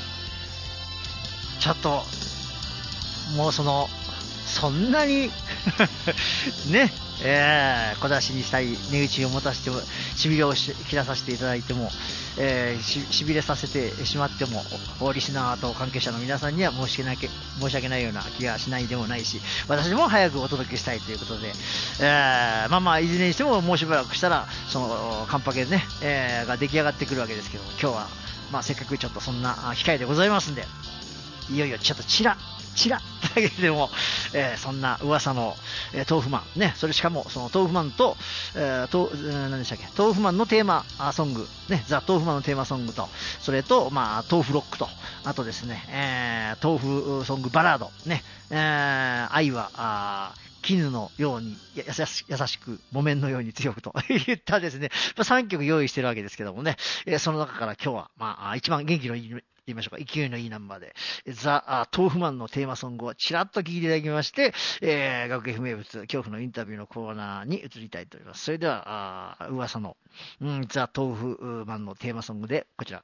ちょっともうそのそんなにね、えー、小出しにしたい値打ちを持たせてもしびれを切らさせていただいても、えー、し, しびれさせてしまってもリスナーと関係者の皆さんには申し訳ない、申し訳ないような気がしないでもないし、私も早くお届けしたいということで、えー、まあまあいずれにしてももうしばらくしたらそのカンパケね、えー、が出来上がってくるわけですけど、今日はまあせっかくちょっとそんな機会でございますんで、いよいよちょっとチラチラだけでも、えー、そんな噂の、えー、豆腐マンね、それしかもその豆腐マンと、えー、と何でしたっけ、豆腐マンのテーマソングね、ザ・豆腐マンのテーマソングと、それとまあ豆腐ロックと、あとですね、えー、豆腐ソングバラードね、えー、愛はあ絹のようにや優し優しく、木綿のように強くと言ったですね、まあ、さんきょく用意してるわけですけどもね、えー、その中から今日は、まあ、一番元気のいい、言いましょうか、勢いのいいナンバーで、ザ・豆腐マンのテーマソングをちらっと聴いていただきまして、えー、学 F 名物、恐怖のインタビューのコーナーに移りたいと思います。それでは、あ噂の、うん、ザ・豆腐マンのテーマソングで、こちら。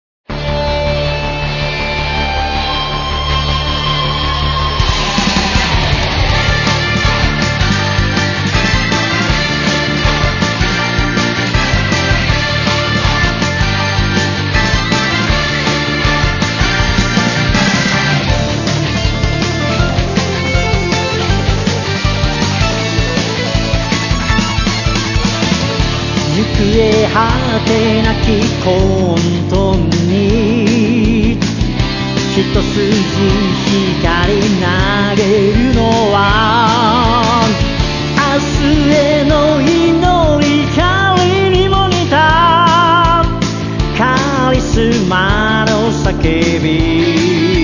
行方果てなき混沌に一筋光投げるのは明日への祈り光にも似たカリスマの叫び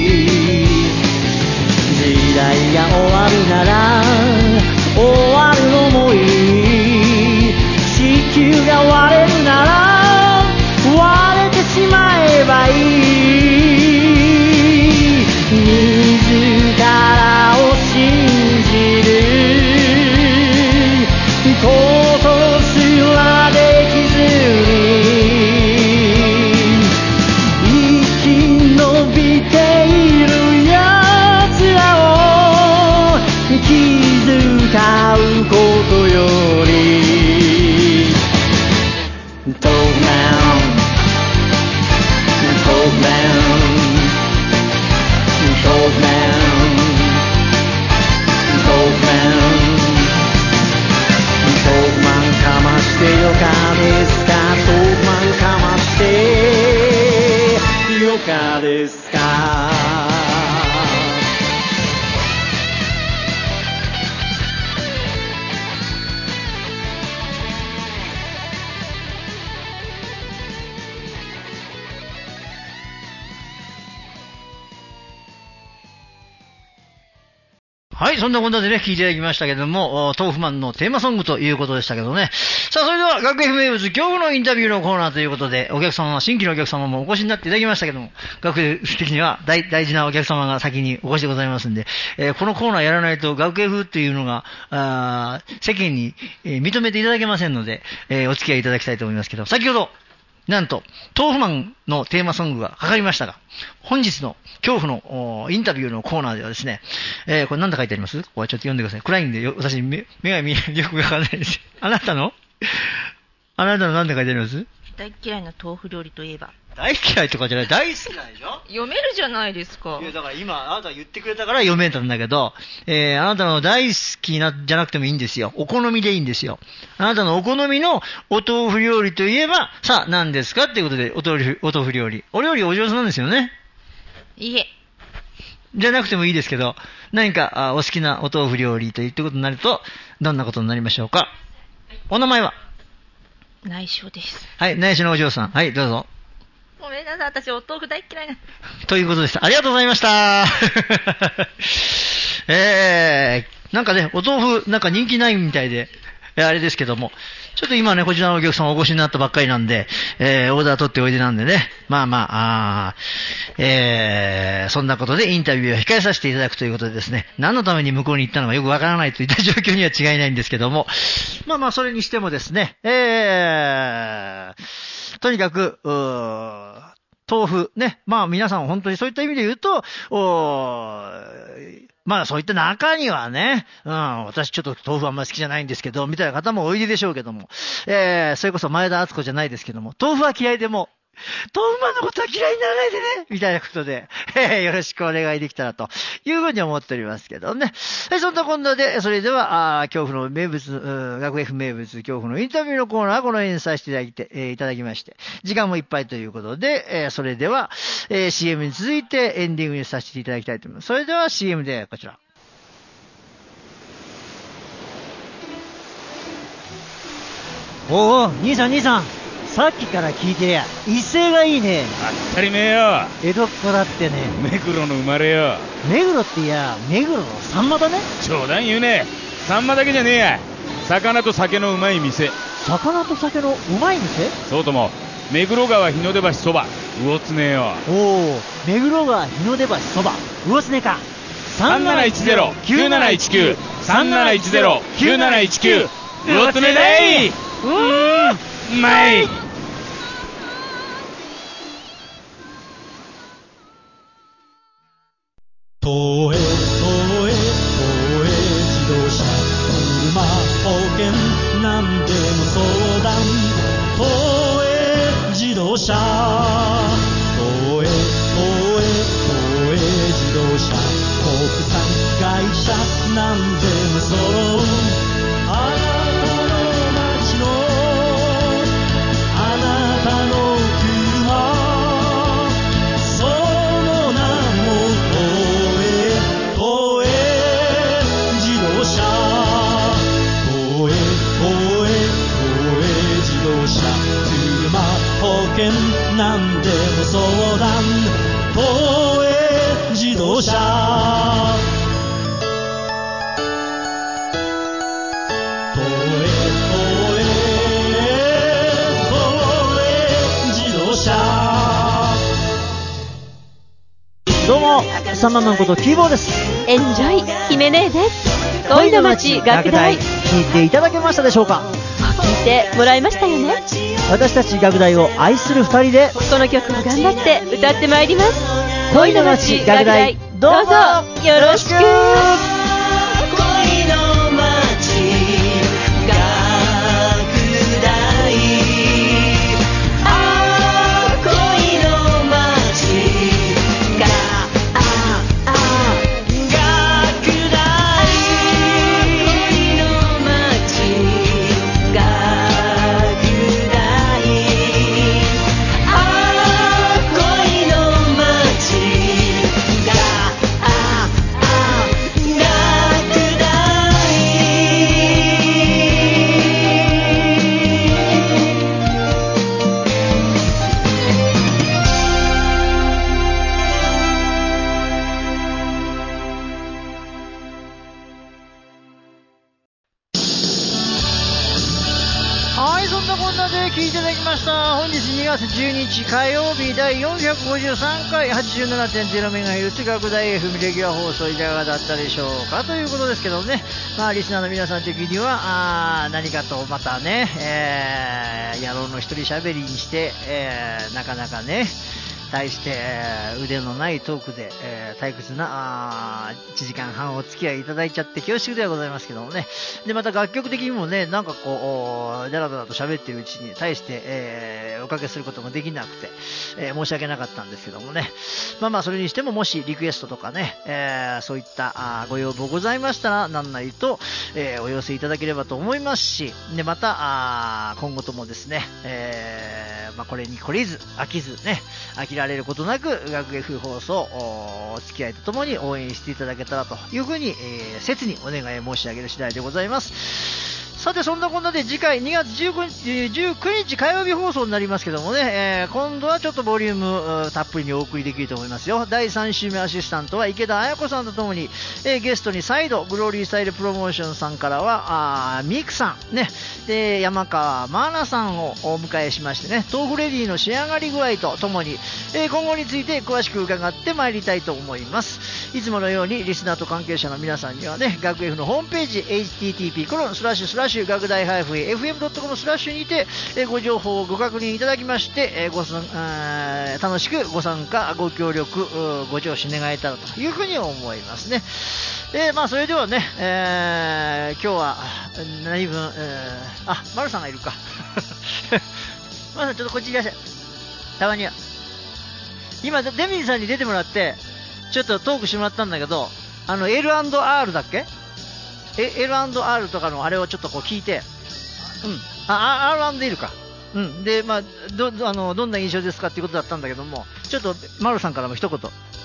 時代が終わるなら終わるのもいい地球が割れるなら割れてしまえばいい自らを信じることすらできずに生き延びているやつらを気遣うことよりTalk man, talk man, talk man, talk man, talk man かましてよかですか talk man かましてよかですかはい、そんなことでね、聞いていただきましたけども、豆腐マンのテーマソングということでしたけどね。さあ、それでは、学 F 名物、恐怖のインタビューのコーナーということで、お客様、新規のお客様もお越しになっていただきましたけども、学 F 的には大大事なお客様が先にお越しでございますんで、えー、このコーナーやらないと、学 F っていうのが、あ世間に、えー、認めていただけませんので、えー、お付き合いいただきたいと思いますけど、先ほど、なんと、豆腐マンのテーマソングがかかりましたが、本日の恐怖のインタビューのコーナーではですね、えー、これ何て書いてあります？ここはちょっと読んでください。暗いんでよ、私目、目が見え、よくわかんないです。あなたのあなたの何て書いてあります？ 大嫌いな豆腐料理といえば。 大嫌いとかじゃない、大好きなんでしょ？ 読めるじゃないですか。 いや、だから今、あなたが言ってくれたから読めたんだけど、えー、あなたの大好きな、じゃなくてもいいんですよ。お好みでいいんですよ。あなたのお好みのお豆腐料理といえば、さあ、何ですかっていうことで、お豆腐、お豆腐料理。お料理お上手なんですよね。 いいえ。 じゃなくてもいいですけど、何かあお好きなお豆腐料理ということになると、どんなことになりましょうか。お名前は？ 内緒です。 はい、内緒のお嬢さん。はい、どうぞ。 ごめんなさい、私お豆腐大嫌いな。 ということでした。ありがとうございました。えー、なんかね、お豆腐、なんか人気ないみたいで、あれですけども、ちょっと今ね、こちらのお客様お越しになったばっかりなんで、えー、オーダー取っておいでなんでね、まあまあ、あえー、そんなことでインタビューを控えさせていただくということでですね、何のために向こうに行ったのかよくわからないといった状況には違いないんですけども、まあまあ、それにしてもですね、えー、とにかく、うー豆腐、ね。まあ皆さん本当にそういった意味で言うと、おまあそういった中にはね、うん、私ちょっと豆腐あんまり好きじゃないんですけど、みたいな方もおいででしょうけども、えー、それこそ前田敦子じゃないですけども、豆腐は嫌いでも、豆腐マンのことは嫌いにならないでねみたいなことで、えー、よろしくお願いできたらというふうに思っておりますけどね。えー、そんなこんなで、それでは、あ恐怖の名物、学 F 名物、恐怖のインタビューのコーナー、この辺にさせていただいて、えー、いただきまして、時間もいっぱいということで、えー、それでは、えー、シーエム に続いてエンディングにさせていただきたいと思います。それでは シーエム でこちら。 おお、兄さん兄さん。さっきから聞いてりゃ威勢がいいね。 当たり前よ。 江戸っ子だってね。 目黒の生まれよ。 目黒っていや目黒のさんまだね。 冗談言うね。 サンマだけじゃねえや。魚と酒のうまい店。 魚と酒のうまい店？ そうとも目黒川日の出橋そば魚常よ。 おお、目黒川日の出橋そば魚常か。 さんなないちゼロ きゅうなないちきゅう さんなないちゼロ きゅうなないちきゅう魚常だい。うーん、うまい。 東映東映東映自動車車保険なんでも相談。東映自動車東映東映東映自動車国産会社なんでも揃う。あなたの街のあなたの車、その名も東映東映自動車東映東映東映自動車車保険なんでも相談。東映自動車東映東映東映自動車。 どうも、サンママンことキーボーです。 エンジョイ姫姉です。恋の街学大、 聞いていただけましたでしょうか？ 聞いてもらいましたよね。 私たち学大を愛するふたりでこの曲を頑張って歌ってまいります。 恋の街学大、どうぞよろしく。 恋の街学大、あー恋の街がああ学大、恋の街学大、あー恋の街がああ学大。 はい、そんなこんなで聞いていただきました。本日にがつじゅうににち火曜日だいよんひゃくごじゅうさんかい はちじゅうななてんゼロメガヘルツ 学大 エフエム レギュラー放送いかがだったでしょうかということですけどね、まあリスナーの皆さん的にはあー何かとまたね、えー、野郎の一人喋りにして、えー、なかなかね対して、えー腕のないトークで、えー退屈なあーいちじかんはんお付き合いいただいちゃって恐縮ではございますけどもね。でまた楽曲的にもね、なんかこうだらだらと喋ってるうちに対して、えーおかけすることもできなくて、えー申し訳なかったんですけどもね。まあまあそれにしても、もしリクエストとかね、えーそういったあーご要望ございましたらなんなりと、えーお寄せいただければと思いますし、でまたあー今後ともですね、えーまあ、これに懲りず飽きずね、飽きられることなく学 F 放送お付き合いとともに応援していただけたらというふうに、えー切にお願い申し上げる次第でございます。さてそんなこんなで次回にがつじゅうくにち、じゅうくにち火曜日放送になりますけどもね、えー今度はちょっとボリュームたっぷりにお送りできると思いますよ。だいさん週目アシスタントは池田彩子さんとともに、えーゲストに再度グローリースタイルプロモーションさんからはあーミクさんね、で山川マーナさんをお迎えしましてね、豆腐レディの仕上がり具合とともに、えー今後について詳しく伺ってまいりたいと思います。いつものようにリスナーと関係者の皆さんにはね、学 F のホームページ エイチティーティーピーコロンスラッシュスラッシュ学大 エフエムドットコム スラッシュにて、えーご情報をご確認いただきまして、えーごさんあー楽しくご参加ご協力うご聴取願えたらというふうに思いますね。えーまあそれではね、えー今日は何分、えーあ、丸さんがいるか丸さんちょっとこっちいらっしゃい。たまには今デミーさんに出てもらってちょっとトークしてもらったんだけど、あの エルアンドアール だっけ、え エルアンドアール とかのあれをちょっとこう聞いて、うん、あ アールアンドエル か、うん、でまあ ど, ど, あのどんな印象ですかっていうことだったんだけども、ちょっと丸さんからも一言。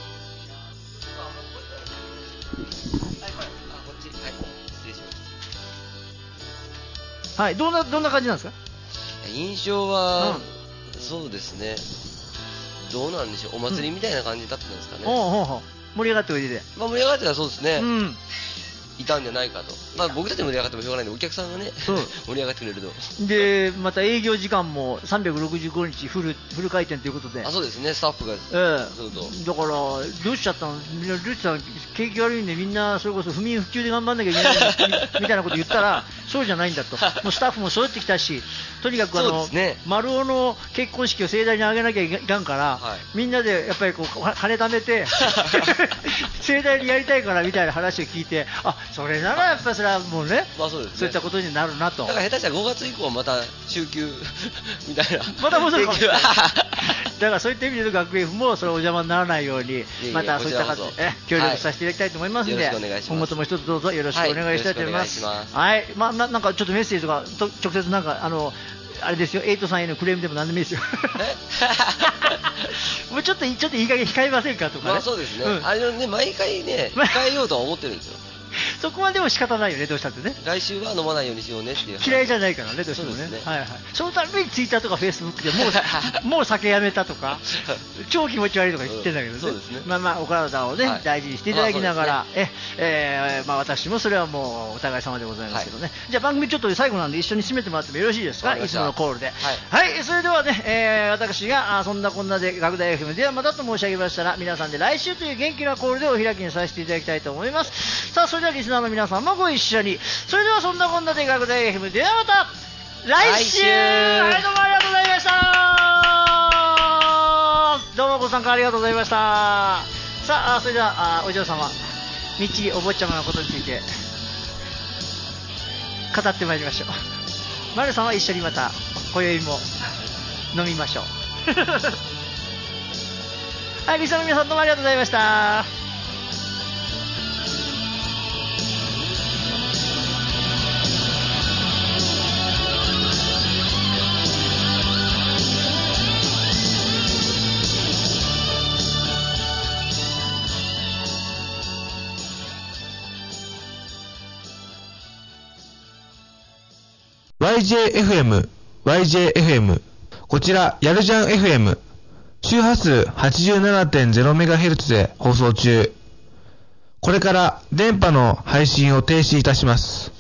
はい、どんなどんな感じなんですか？ 印象は、うん、そうですね、どうなんでしょう、お祭りみたいな感じだったんですかね。 うん、おうおうおう、盛り上がっておいでで、 まあ、盛り上がってはそうですね、 うん、 いたんじゃないかと、まあ、僕たち盛り上がってもしょうがないんで、お客さんがね、うん、盛り上がってくれると。 で、また営業時間もさんびゃくろくじゅうごにちフル、フル回転ということで、 あ、そうですね、スタッフが、えー、だから、どうしちゃったの、どうしたの、景気悪いんで、みんなそれこそ不眠不休で頑張んなきゃいけないみたいなこと言ったら、そうじゃないんだと、もうスタッフも揃ってきたし、とにかくあの、ね、丸尾の結婚式を盛大に挙げなきゃいかんから、はい、みんなでやっぱりこう金貯めて、盛大にやりたいからみたいな話を聞いて、あ、それならやっぱりそれはもうね、 まあそうですね、 そういったことになるなと。 だから下手したらごがつ以降また週休みたいな、 また戻るかもしれない。だからそういった意味での学園もそれお邪魔にならないように、またそういった形で協力させていただきたいと思いますので、はい、今後とも一つどうぞよろしくお願いしたいと思います。はい、まあな、なんかちょっとメッセージとかと直接なんかあのあれですよ、エイトさんへのクレームでも何でもいいですよ。もうちょっとちょっといい加減控えませんかとかね。 まあそうですね。うん、あれね、毎回ね控えようとは思ってるんですよ。 そこはでも仕方ないよね、どうしたってね。 来週は飲まないようにしようねっていう。 嫌いじゃないからね、どうしてもね。そうですね。はいはい。そのたびにツイッターとかフェイスブックでもうもう酒やめたとか、超気持ち悪いとか言ってんだけどね。そうですね。まあまあお体をね、はい、大事にしていただきながら、まあね、ええー、まあ私もそれはもうお互い様でございますけどね。はい、じゃあ番組ちょっと最後なんで一緒に締めてもらってもよろしいですか。いつものコールで。はい。はい、それではね、えー、私があそんなこんなで学大 エフエム ではまたと申し上げましたら、皆さんで来週という元気なコールでお開きにさせていただきたいと思います。さあそれではリスナーの皆さんもご一緒に。それではそんなこんなで学大 エフエム ではまた来週。はい、どうもありがとうございました。どうもご参加ありがとうございました。さあそれではあお嬢様、みっちりお坊ちゃまのことについて語ってまいりましょう。丸さんは一緒にまた今宵も飲みましょう。はい、リスナーの皆さんどうもありがとうございました。 ワイジェーエフエム、ワイジェーエフエム。こちら、やるじゃん エフエム。周波数 はちじゅうななてんゼロメガヘルツ で放送中。これから電波の配信を停止いたします。